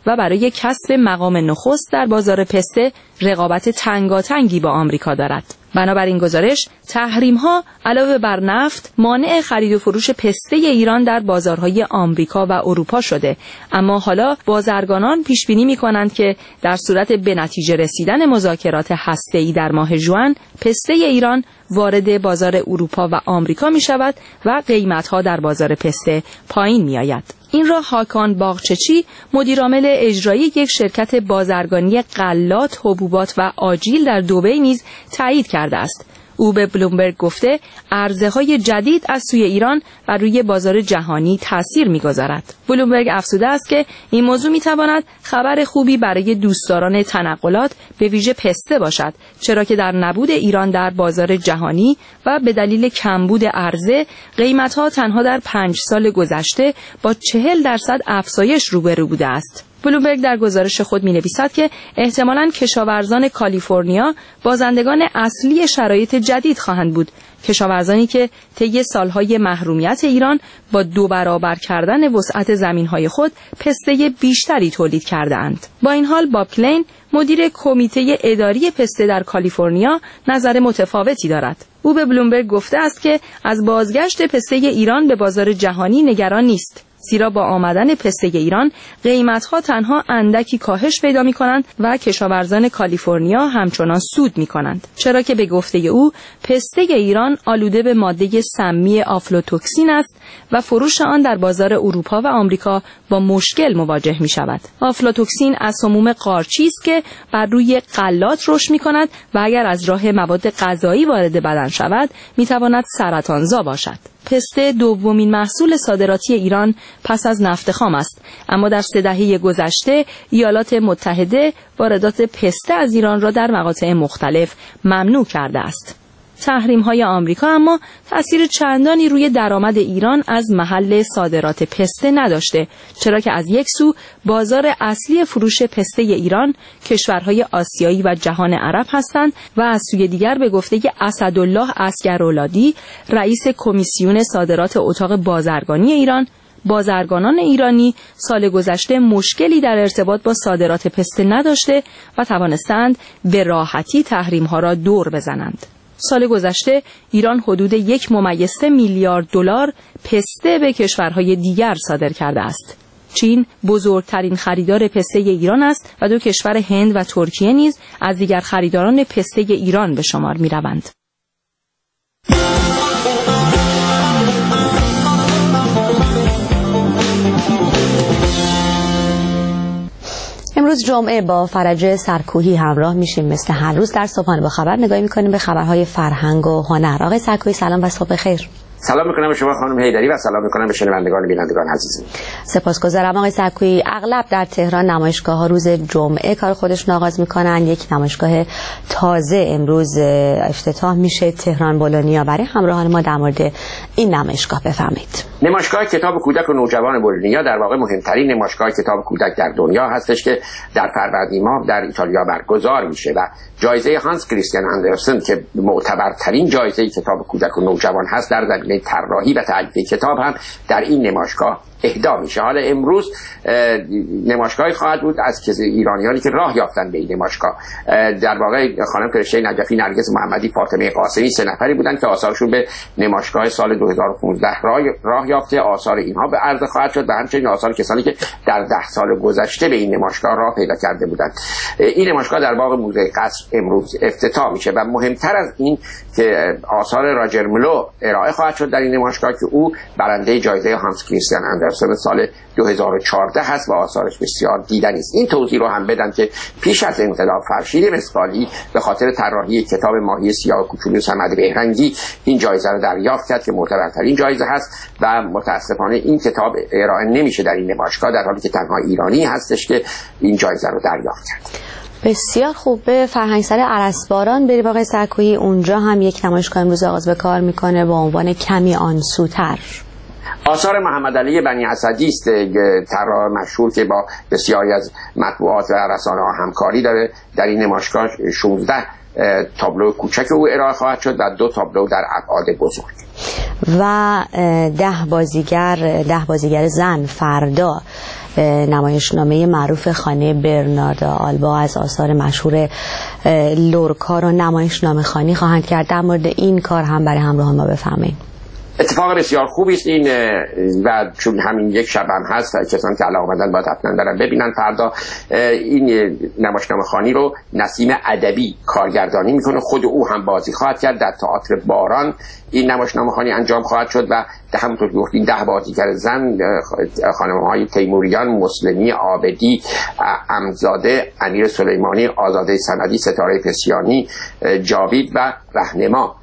و برای کسب مقام نخست در بازار پسته رقابت تنگاتنگی با آمریکا دارد. بنابراین گزارش تحریم‌ها علاوه بر نفت مانع خرید و فروش پسته ایران در بازارهای آمریکا و اروپا شده، اما حالا بازرگانان پیش بینی می‌کنند که در صورت به نتیجه رسیدن مذاکرات هسته‌ای در ماه ژوئن، پسته ایران وارد بازار اروپا و آمریکا می‌شود و قیمت‌ها در بازار پسته پایین می‌آید. این را هاکان باغچچی، مدیرعامل اجرایی یک شرکت بازرگانی غلات، حبوبات و آجیل در دبی نیز تایید کرده است. او به بلومبرگ گفته عرضه‌های جدید از سوی ایران بر روی بازار جهانی تأثیر می‌گذارد. بلومبرگ افزوده است که این موضوع می‌تواند خبر خوبی برای دوستداران تنقلات به ویژه پسته باشد، چرا که در نبود ایران در بازار جهانی و به دلیل کمبود عرضه، قیمت‌ها تنها در پنج سال گذشته با چهل درصد افزایش روبرو بوده است. بلومبرگ در گزارش خود می‌نویسد که احتمالاً کشاورزان کالیفرنیا بازندگان اصلی شرایط جدید خواهند بود، کشاورزانی که طی سالهای محرومیت ایران با دو برابر کردن وسعت زمین‌های خود پسته بیشتری تولید کرده‌اند. با این حال باب کلین، مدیر کمیته اداری پسته در کالیفرنیا، نظر متفاوتی دارد. او به بلومبرگ گفته است که از بازگشت پسته ایران به بازار جهانی نگران نیست، زیرا با آمدن پسته ایران قیمت‌ها تنها اندکی کاهش پیدا می‌کنند و کشاورزان کالیفرنیا همچنان سود می‌کنند، چرا که به گفته او پسته ایران آلوده به ماده سمی آفلاتوکسین است و فروش آن در بازار اروپا و آمریکا با مشکل مواجه می‌شود. آفلاتوکسین از سموم قارچی است که بر روی غلات رشد می‌کند و اگر از راه مواد غذایی وارد بدن شود می‌تواند سرطانزا باشد. پسته دومین محصول صادراتی ایران پس از نفت خام است، اما در سه دهه گذشته ایالات متحده واردات پسته از ایران را در مقاطع مختلف ممنوع کرده است. تحریم‌های آمریکا اما تأثیر چندانی روی درآمد ایران از محل صادرات پسته نداشته، چرا که از یک سو بازار اصلی فروش پسته ایران کشورهای آسیایی و جهان عرب هستند و از سوی دیگر به گفته اسدالله عسگرولادی، رئیس کمیسیون صادرات اتاق بازرگانی ایران، بازرگانان ایرانی سال گذشته مشکلی در ارتباط با صادرات پسته نداشته و توانستند به راحتی تحریم‌ها را دور بزنند. سال گذشته ایران حدود یک ممیز سه میلیارد دلار پسته به کشورهای دیگر صادر کرده است. چین بزرگترین خریدار پسته ایران است و دو کشور هند و ترکیه نیز از دیگر خریداران پسته ایران به شمار می روند. امروز جمعه با فرج سرکوهی همراه میشیم. مثل هر روز در صبحانه با خبر نگاهی میکنیم به خبرهای فرهنگ و هنر. آقای سرکوهی سلام و صبح خیر. سلام میکنم به شما خانم حیدری و سلام میکنم به شنوندگان و بینندگان عزیزم. سپاسگزارم آقای سرکوهی. اغلب در تهران نمایشگاه ها روز جمعه کار خودشون آغاز میکنن. یک نمایشگاه تازه امروز افتتاح میشه، تهران بولونیا. برای همراهان ما در مورد این نمایشگاه بفرمایید. نمایشگاه کتاب کودک و نوجوان بولونیا در واقع مهمترین نمایشگاه کتاب کودک در دنیا هستش که در فروردین ماه در ایتالیا برگزار میشه و جایزه هانس کریستیان اندرسن که معتبرترین جایزه کتاب کودک و نوجوان هست در زمینه طراحی و تألیف کتاب هم در این نمایشگاه اهدا میشه. حالا امروز نمایشگاهی خواهد بود از ایرانیانی که راه یافتن به این نمایشگاه. در واقع خانم فرشته نجفی، نرگس محمدی، فاطمه قاسمی سه نفری بودن که آثارشون به نمایشگاه سال دو هزار و پانزده راه, راه یافته. آثار اینها به عرضه خواهد شد و همچنین آثار کسانی که در ده سال گذشته به این نمایشگاه راه پیدا کرده بودند. این نمایشگاه در باغ موزه قصر امروز افتتاح میشه و مهمتر از این که آثار راجر ملو ارائه خواهد شد در این نمایشگاه که او برنده جایزه هانس کریستیان اندرسن سال دو هزار و چهارده هست و آثارش بسیار دیدنی است. این توضیح رو هم بدم که پیش از انقلاب فرشید مسقالی به خاطر طراحی کتاب ماهی سیاه کوچولو صمد بهرنگی این جایزه رو دریافت کرد که معتبرترین جایزه هست و متاسفانه این کتاب ارائه نمیشه در این نمایشگاه، در حالی که تنها ایرانی هستش که این جایزه رو دریافت کرد. بسیار خوب. به فرهنگسرای ارسباران بریم آقای سرکوهی. اونجا هم یک نمایشگاه امروز آغاز به کار میکنه با عنوان کمی آنسوتر. آثار محمد علی بنی اسدی است، طراح مشهور که با بسیاری از مطبوعات و رسانه‌ها همکاری داره. در این نمایشگاه شانزده تابلو کوچک او ارائه خواهد شد و دو تابلو در ابعاد بزرگ و ده بازیگر ده بازیگر زن فردا نمایشنامه معروف خانه برنارد آلبا از آثار مشهور لورکا رو نمایشنامه خوانی خواهند کرد. در مورد این کار هم برای همراهان ما بفرمایید. اتفاق بسیار خوبی است این و چون همین یک شب هم هست کسانی که علاقه‌مندن باید حتما برن ببینن. فردا این نمایشنامه خوانی رو نسیم ادبی کارگردانی میکنه، خود او هم بازی خواهد کرد. در تئاتر باران این نمایشنامه خوانی انجام خواهد شد و همونطور که گفتین ده بازیگر زن، خانم‌های تیموریان، مسلمی، عابدی، امزاده، امیر سلیمانی، آزاده صمدی، ستاره پسیانی، جاوید و رهنما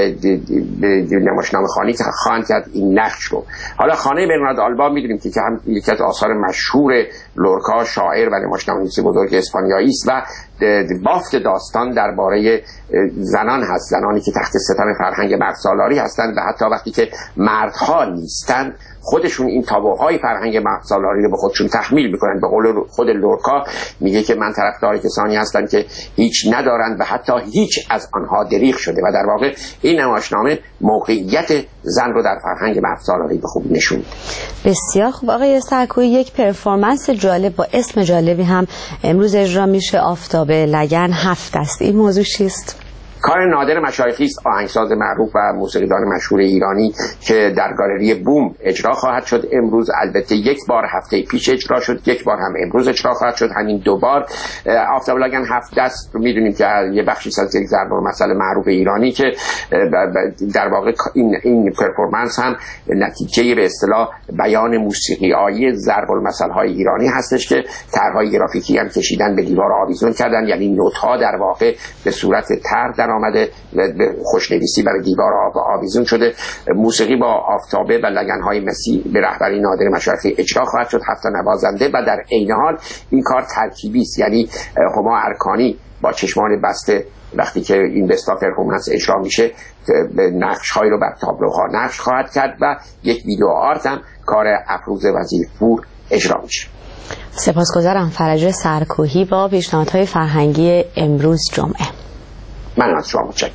نمایشنامه خوانی که خواهند کرد این نقش رو. حالا خانه برنارد آلبا میدونیم که هم یکی از آثار مشهور لورکا، شاعر و نمایشنامه‌نویس بزرگ اسپانیایی است و بافت داستان درباره زنان هست، زنانی که تحت ستم فرهنگ مردسالاری هستند و حتی وقتی که مردها نیستند خودشون این تابوهای فرهنگ مردسالاری رو به خودشون تحمیل میکنن. به قول خود لورکا میگه که من طرفدار کسانی هستم که هیچ ندارند و حتی هیچ از آنها دریغ شده و در واقع این نمایشنامه موقعیت زن رو در فرهنگ مردسالاری به خوبی نشون میده. بسیار خوب آقای سرکویی، یک پرفورمنس جالب با اسم جالبی هم امروز اجرا میشه، آفتاب لگن هفت است. این موضوع چیست؟ کار نادر مشایخی است، آهنگساز معروف و موسیقیدان مشهور ایرانی که در گالری بوم اجرا خواهد شد امروز. البته یک بار هفته پیش اجرا شد، یک بار هم امروز اجرا خواهد شد. همین دو بار آفتاب لگن هفت دست رو میدونیم که یه بخشی از یک ضرب المثل معروف ایرانی که در واقع این این پرفورمنس هم نتیجه به اصطلاح بیان موسیقیایی ضرب المثل های ایرانی هستش که طرحهای گرافیکی هم کشیدن به دیوار آویزون کردن، یعنی نوت ها در واقع به صورت طرح آمده به خوشنویسی برای دیوار آویزون شده. موسیقی با آفتابه و لگن‌های مسی به رهبری نادر مشایخی اجرا خواهد شد، هفت نوازنده و در عین حال این کار ترکیبی است، یعنی هما ارکانی با چشمان بسته وقتی که این بستا پرفورمنس اجرا میشه نقش‌هایی رو بر تابلوها نقش خواهد کرد و یک ویدیو آرت هم کار افروز وزیرپور اجرا میشه. سپاسگزارم فرج سرکوهی با پیشنهادهای فرهنگی امروز جمعه. من از شما متشکرم.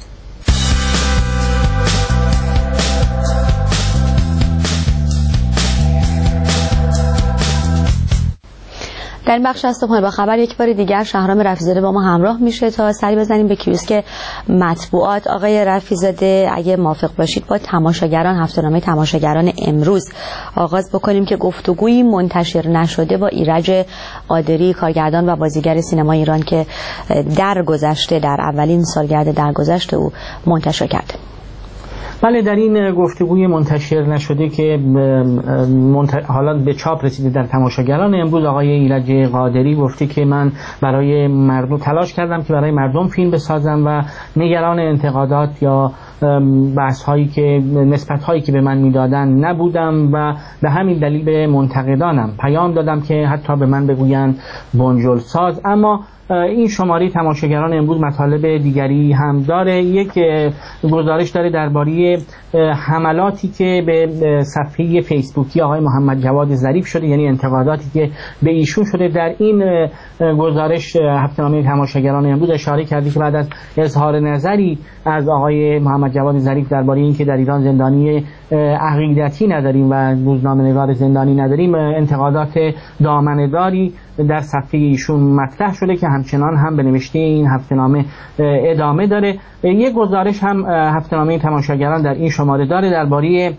در این بخش از صبحانه با خبر یک بار دیگر شهرام رفیع‌زاده با ما همراه میشه تا سری بزنیم به کیوسک مطبوعات. آقای رفیع‌زاده اگه موافق باشید با تماشاگران هفته‌نامه تماشاگران امروز آغاز بکنیم که گفتگویی منتشر نشده با ایرج قادری، کارگردان و بازیگر سینما ایران که در گذشته در اولین سالگرد درگذشت او منتشر کرد. بله، در این گفتگوی منتشر نشده که منت... حالا به چاپ رسیده در تماشاگران امروز، آقای ایرج قادری گفته که من برای مردم تلاش کردم که برای مردم فیلم بسازم و نگران انتقادات یا بحث هایی که نسبت هایی که به من میدادن نبودم و به همین دلیل به منتقدانم پیام دادم که حتی به من بگوین بنجل ساز. اما این شماره تماشاگران امروز مطالب دیگری هم داره. یک گزارش داره درباره حملاتی که به صفحه فیسبوکی آقای محمد جواد ظریف شده، یعنی انتقاداتی که به ایشون شده. در این گزارش هفته‌نامه تماشاگران امروز اشاره کرده که بعد از اظهار نظری از آقای محمد جواد ظریف درباره اینکه در ایران زندانی عقیدتی نداریم و روزنامه‌نگار زندانی نداریم، انتقادات دامنه‌داری در صفحه ایشون مطرح شده که همچنان هم به نوشته این هفته‌نامه ادامه داره. یک گزارش هم هفته‌نامه تماشاگران در این شماره داره درباره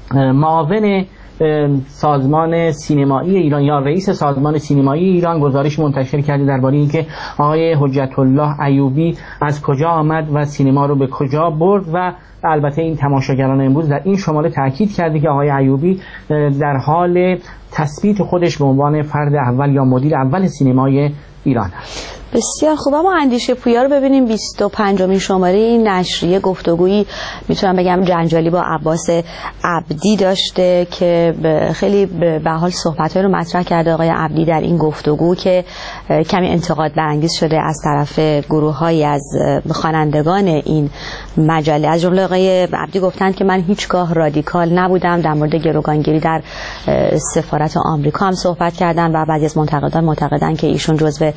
معاون سازمان سینمایی ایران یا رئیس سازمان سینمایی ایران. گزارش منتشر کرده درباره اینکه آقای حجت الله ایوبی از کجا آمد و سینما رو به کجا برد و البته این تماشاگران امروز در این شماره تاکید کرده که آقای ایوبی در حال تثبیت خودش به عنوان فرد اول یا مدیر اول سینمای ایران است. بسیار خوب. اما اندیشه پویا رو ببینیم. بیست و پنجمین شماره نشریه گفتگویی میتونم بگم جنجالی با عباس عبدی داشته که خیلی به حال صحبت‌های رو مطرح کرده آقای عبدی در این گفتگو که کمی انتقاد برانگیز شده از طرف گروه‌هایی از خوانندگان این مجله. از جمله آقای عبدی گفتند که من هیچگاه رادیکال نبودم. در مورد گروگانگیری در سفارت آمریکا هم صحبت کردن و بعضی از منتقدان معتقدن که ایشون جزو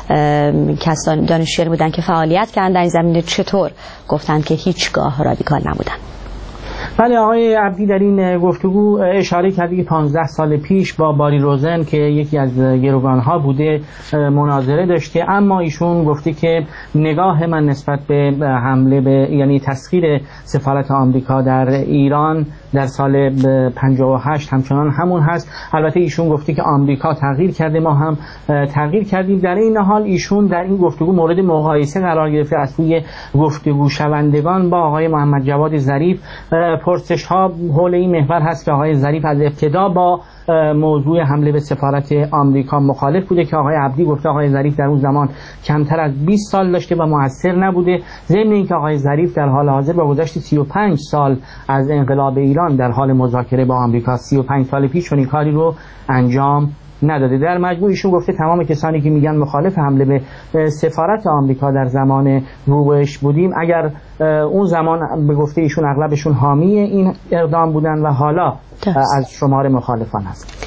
کسان دانشجویی بودن که فعالیت کردن در این زمینه. چطور گفتند که هیچگاه رادیکال نبودن؟ ولی آقای عبدی در این گفتگو اشاره کرده که پانزده سال پیش با باری روزن که یکی از گروگانها بوده مناظره داشته، اما ایشون گفته که نگاه من نسبت به حمله به یعنی تسخیر سفارت آمریکا در ایران در سال پنجاه و هشت همچنان همون هست. البته ایشون گفته که آمریکا تغییر کرده، ما هم تغییر کردیم. در این حال ایشون در این گفتگو مورد مقایسه قرار گرفته از سوی گفتگو شوندگان با آقای محمد جواد ظریف. پرسش ها حول این محور هست که آقای ظریف از ابتدا با موضوع حمله به سفارت آمریکا مخالف بوده که آقای عبدی گفته آقای ظریف در اون زمان کمتر از بیست سال داشته و موثر نبوده. ضمن اینکه آقای ظریف در حال حاضر با گذشت سی و پنج سال از انقلاب ایران در حال مذاکره با آمریکا، سی و پنج سال پیش چنین کاری رو انجام نداده. در مجموع ایشون گفته تمام کسانی که میگن مخالف حمله به سفارت آمریکا در زمان روبش بودیم، اگر اون زمان به گفته ایشون اغلبشون حامی این اقدام بودن و حالا از شمار مخالفان هست.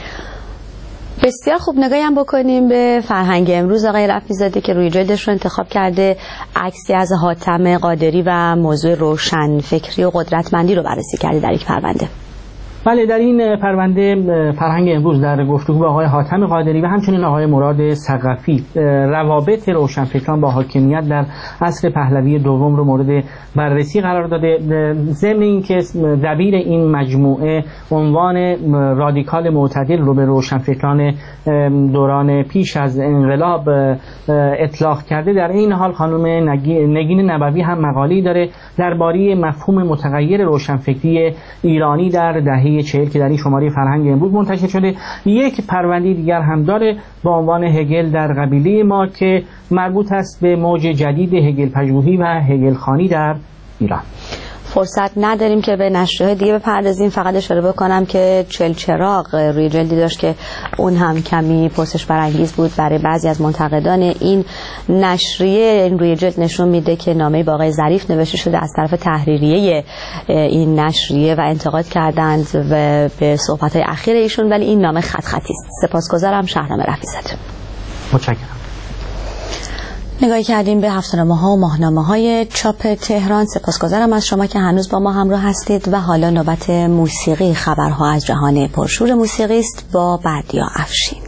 بسیار خوب. نگاهی هم بکنیم به فرهنگ امروز آقای رفیع‌زاده که روی جلدش رو انتخاب کرده عکسی از حاتم قادری و موضوع روشن فکری و قدرتمندی رو بررسی کرده در یک پرونده. بله، در این پرونده فرهنگ امروز در گفتگو با آقای حاتم قادری و همچنین آقای مراد ثقفی روابط روشنفکران با حاکمیت در عصر پهلوی دوم رو مورد بررسی قرار داده. ضمن اینکه دبیر این مجموعه عنوان رادیکال معتدل رو به روشنفکران دوران پیش از انقلاب اطلاق کرده، در این حال خانم نگین نبوی هم مقاله‌ای داره درباره مفهوم متغیر روشنفکری ایرانی در دهه چهل که در این شماره فرهنگ امروز منتشر شده. یک پرونده دیگر هم داره با عنوان هگل در قبیله ما که مربوط است به موج جدید هگل پژوهی و هگل خوانی در ایران. فرصت نداریم که به نشریه دیگه بپردازیم، فقط اشاره بکنم که چل چراغ روی جلدی داشت که اون هم کمی پرسش برانگیز بود برای بعضی از منتقدان این نشریه. این روی جلد نشون میده که نامه با آقای ظریف نوشته شده از طرف تحریریه این نشریه و انتقاد کردند و به صحبت‌های اخیر ایشون، ولی این نامه خط خطی است. سپاسگزارم. شهرام رفیع‌زاده. متشکرم. نگاهی کردیم به هفته‌نامه ها و ماهنامه های چاپ تهران. سپاسگزارم از شما که هنوز با ما همراه هستید و حالا نوبت موسیقی خبرها از جهان پرشور موسیقی است با بردیا افشین.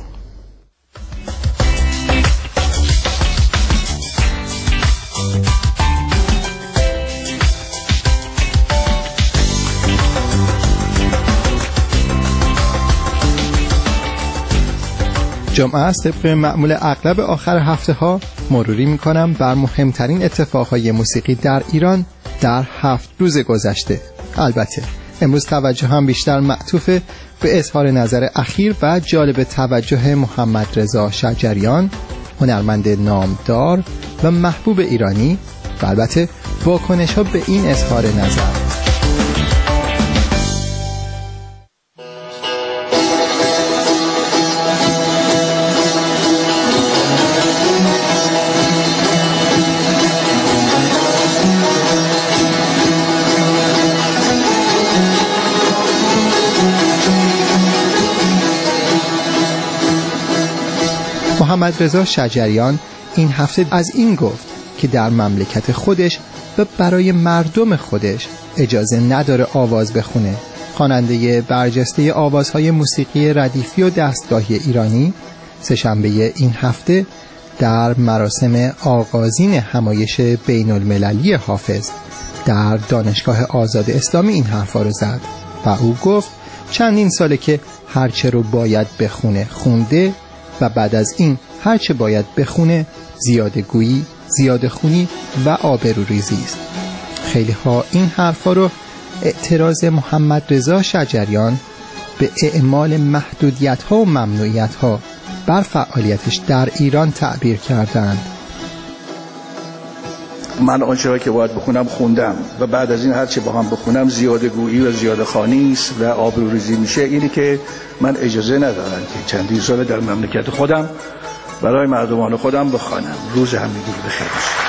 جمعه است. طبق معمول اغلب آخر هفته ها مروری میکنم بر مهمترین اتفاقهای موسیقی در ایران در هفت روز گذشته. البته امروز توجه هم بیشتر معطوف به اظهار نظر اخیر و جالب توجه محمد رضا شجریان، هنرمند نامدار و محبوب ایرانی، و البته واکنش ها به این اظهار نظر. محمد رضا شجریان این هفته از این گفت که در مملکت خودش و برای مردم خودش اجازه نداره آواز بخونه. خواننده برجسته آوازهای موسیقی ردیفی و دستگاهی ایرانی سه‌شنبه این هفته در مراسم آغازین همایش بین المللی حافظ در دانشگاه آزاد اسلامی این حرفا رو زد و او گفت چندین ساله که هرچه رو باید بخونه خونده و بعد از این هرچه باید بخونه زیاده گویی، زیاده خونی و آبروریزی است. خیلی ها این حرفا رو اعتراض محمد رضا شجریان به اعمال محدودیت ها و ممنوعیت ها بر فعالیتش در ایران تعبیر کردند. من آنچه که باید بخونم خوندم و بعد از این هرچه با هم بخونم زیاده گویی و زیاده خوانی است و آبروریزی میشه. اینی که من اجازه ندارم که چندین سال در مملکت خودم برای مردمان خودم بخوانم. روز همگی بخیر.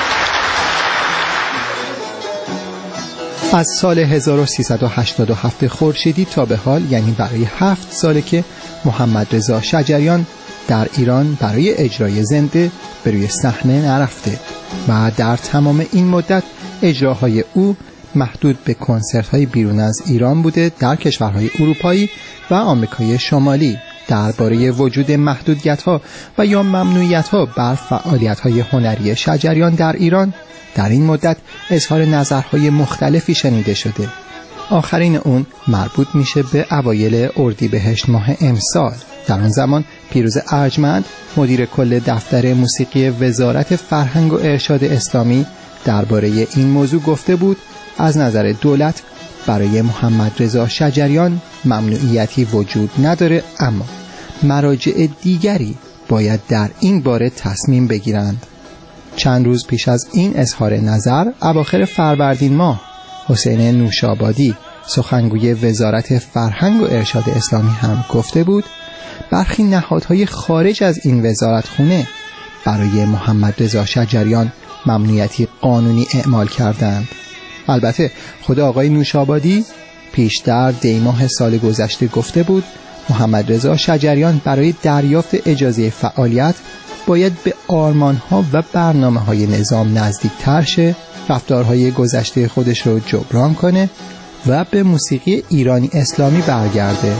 از سال هزار و سیصد و هشتاد و هفت خورشیدی تا به حال، یعنی برای هفت ساله که محمد رضا شجریان در ایران برای اجرای زنده به روی صحنه نرفته و در تمام این مدت اجراهای او محدود به کنسرت‌های بیرون از ایران بوده در کشورهای اروپایی و آمریکای شمالی. درباره وجود محدودیت‌ها و یا ممنوعیت‌ها بر فعالیت‌های هنری شجریان در ایران در این مدت اظهار نظرهای مختلفی شنیده شده. آخرین اون مربوط میشه به اوایل اردیبهشت ماه امسال. در آن زمان پیروز ارجمند مدیر کل دفتر موسیقی وزارت فرهنگ و ارشاد اسلامی درباره این موضوع گفته بود از نظر دولت برای محمد رضا شجریان ممنوعیتی وجود نداره، اما مراجع دیگری باید در این باره تصمیم بگیرند. چند روز پیش از این اظهار نظر اواخر فروردین ماه حسین نوشابادی سخنگوی وزارت فرهنگ و ارشاد اسلامی هم گفته بود برخی نهادهای خارج از این وزارتخونه برای محمد رضا شجریان ممنوعیتی قانونی اعمال کردند. البته خود آقای نوشابادی پیشتر دی ماه سال گذشته گفته بود محمد رضا شجریان برای دریافت اجازه فعالیت باید به آرمان‌ها و برنامه‌های نظام نزدیک‌تر شه، رفتارهای گذشته خودش رو جبران کنه و به موسیقی ایرانی اسلامی برگرده.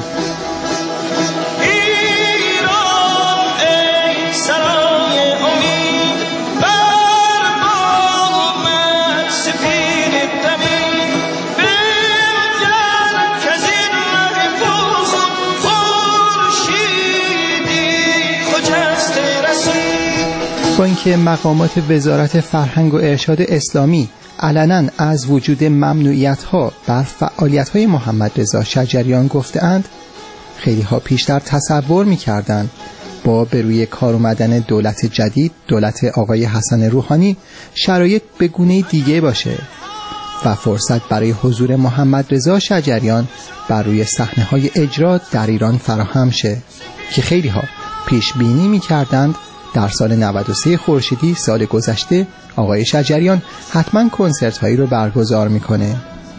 با اینکه مقامات وزارت فرهنگ و ارشاد اسلامی علنا از وجود ممنوعیت‌ها بر فعالیت‌های محمد رضا شجریان گفته‌اند، خیلی ها پیشتر تصور می‌کردند با به روی کار آمدن دولت جدید، دولت آقای حسن روحانی، شرایط به گونه دیگه باشه و فرصت برای حضور محمد رضا شجریان بر روی صحنه‌های اجرا در ایران فراهم شه که خیلی ها پیش بینی می‌کردند در سال نود و سه خورشیدی سال گذشته آقای شجریان حتما کنسرت هایی رو برگزار میکنه.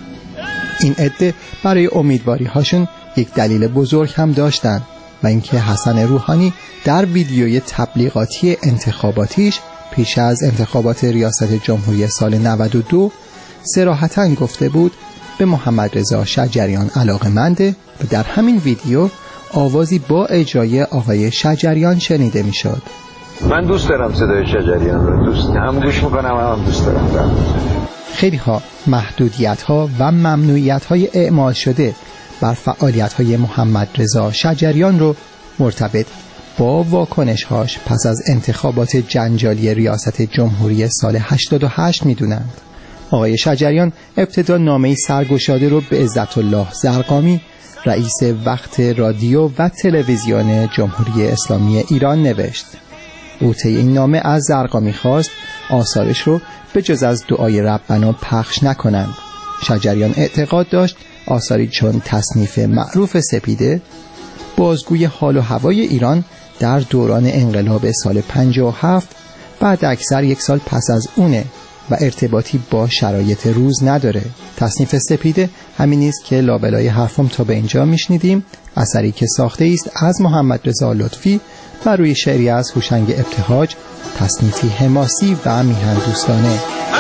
این عده برای امیدواری هاشون یک دلیل بزرگ هم داشتن و اینکه حسن روحانی در ویدیوی تبلیغاتی انتخاباتیش پیش از انتخابات ریاست جمهوری سال نود و دو صراحتاً گفته بود به محمد رضا شجریان علاقه‌منده و در همین ویدیو آوازی با اجرای آقای شجریان شنیده میشد. من دوست دارم صدای شجریان رو، دوست هم گوش میکنم هم دوست دارم. خیلی ها محدودیت ها و ممنوعیت های اعمال شده بر فعالیت های محمد رضا شجریان رو مرتبط با واکنش هاش پس از انتخابات جنجالی ریاست جمهوری سال هشتاد و هشت میدونند. آقای شجریان ابتدا نامه‌ای سرگشاده رو به عزت الله زرقامی رئیس وقت رادیو و تلویزیون جمهوری اسلامی ایران نوشت. او طی این نامه از زرقامی خواست آثارش رو به جز از دعای ربنا پخش نکنند. شجریان اعتقاد داشت آثاری چون تصنیف معروف سپیده بازگوی حال و هوای ایران در دوران انقلاب سال پنجاه و هفت بعد اکثر یک سال پس از اونه و ارتباطی با شرایط روز نداره. تصنیف سپیده همین است که لابلای حرفم تا به اینجا میشنیدیم، اثری که ساخته است از محمد رضا لطفی بر روی شعری از هوشنگ ابتهاج، تصنیفی حماسی و میهن دوستانه.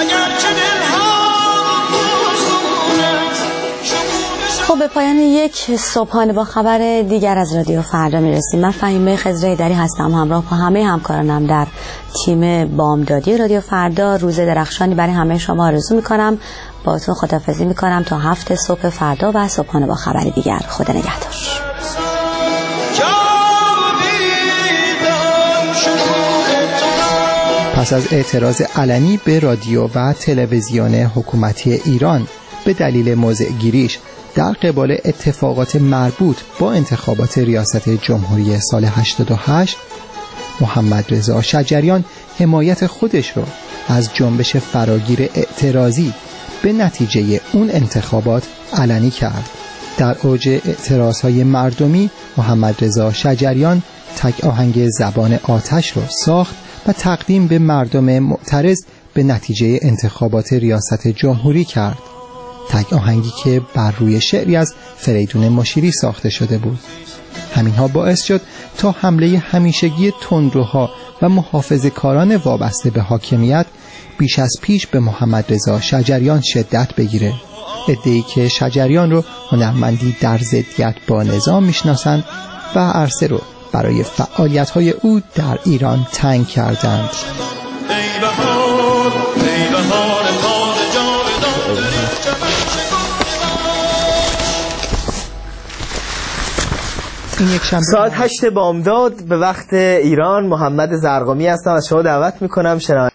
خب به پایان یک صبحانه با خبر دیگر از رادیو فردا میرسیم. من فهیمه خضر حیدری هستم، همراه با همه همکارانم در تیم بامدادی رادیو فردا. روز درخشانی برای همه شما آرزو میکنم. باهاتون خداحافظی میکنم تا هفت صبح فردا و صبحانه با خبر دیگر. خدا نگهدار. پس از اعتراض علنی به رادیو و تلویزیون حکومتی ایران به دلیل موضع گیریش در قبال اتفاقات مربوط با انتخابات ریاست جمهوری سال هشتاد و هشت، محمد رضا شجریان حمایت خودش رو از جنبش فراگیر اعتراضی به نتیجه اون انتخابات علنی کرد. در اوج اعتراضهای مردمی محمد رضا شجریان تک آهنگ زبان آتش رو ساخت و تقدیم به مردم معترض به نتیجه انتخابات ریاست جمهوری کرد. تک آهنگی که بر روی شعری از فریدون مشیری ساخته شده بود. همینها باعث شد تا حمله همیشگی تندروها و محافظه‌کاران وابسته به حاکمیت بیش از پیش به محمد رضا شجریان شدت بگیره. عده‌ای که شجریان رو هنرمندی در ضدیت با نظام میشناسند و عرصه رو برای فعالیت‌های او در ایران تنگ کردند. ساعت هشت بامداد به وقت ایران، محمد زرقامی هستم. از شما دعوت میکنم شنونده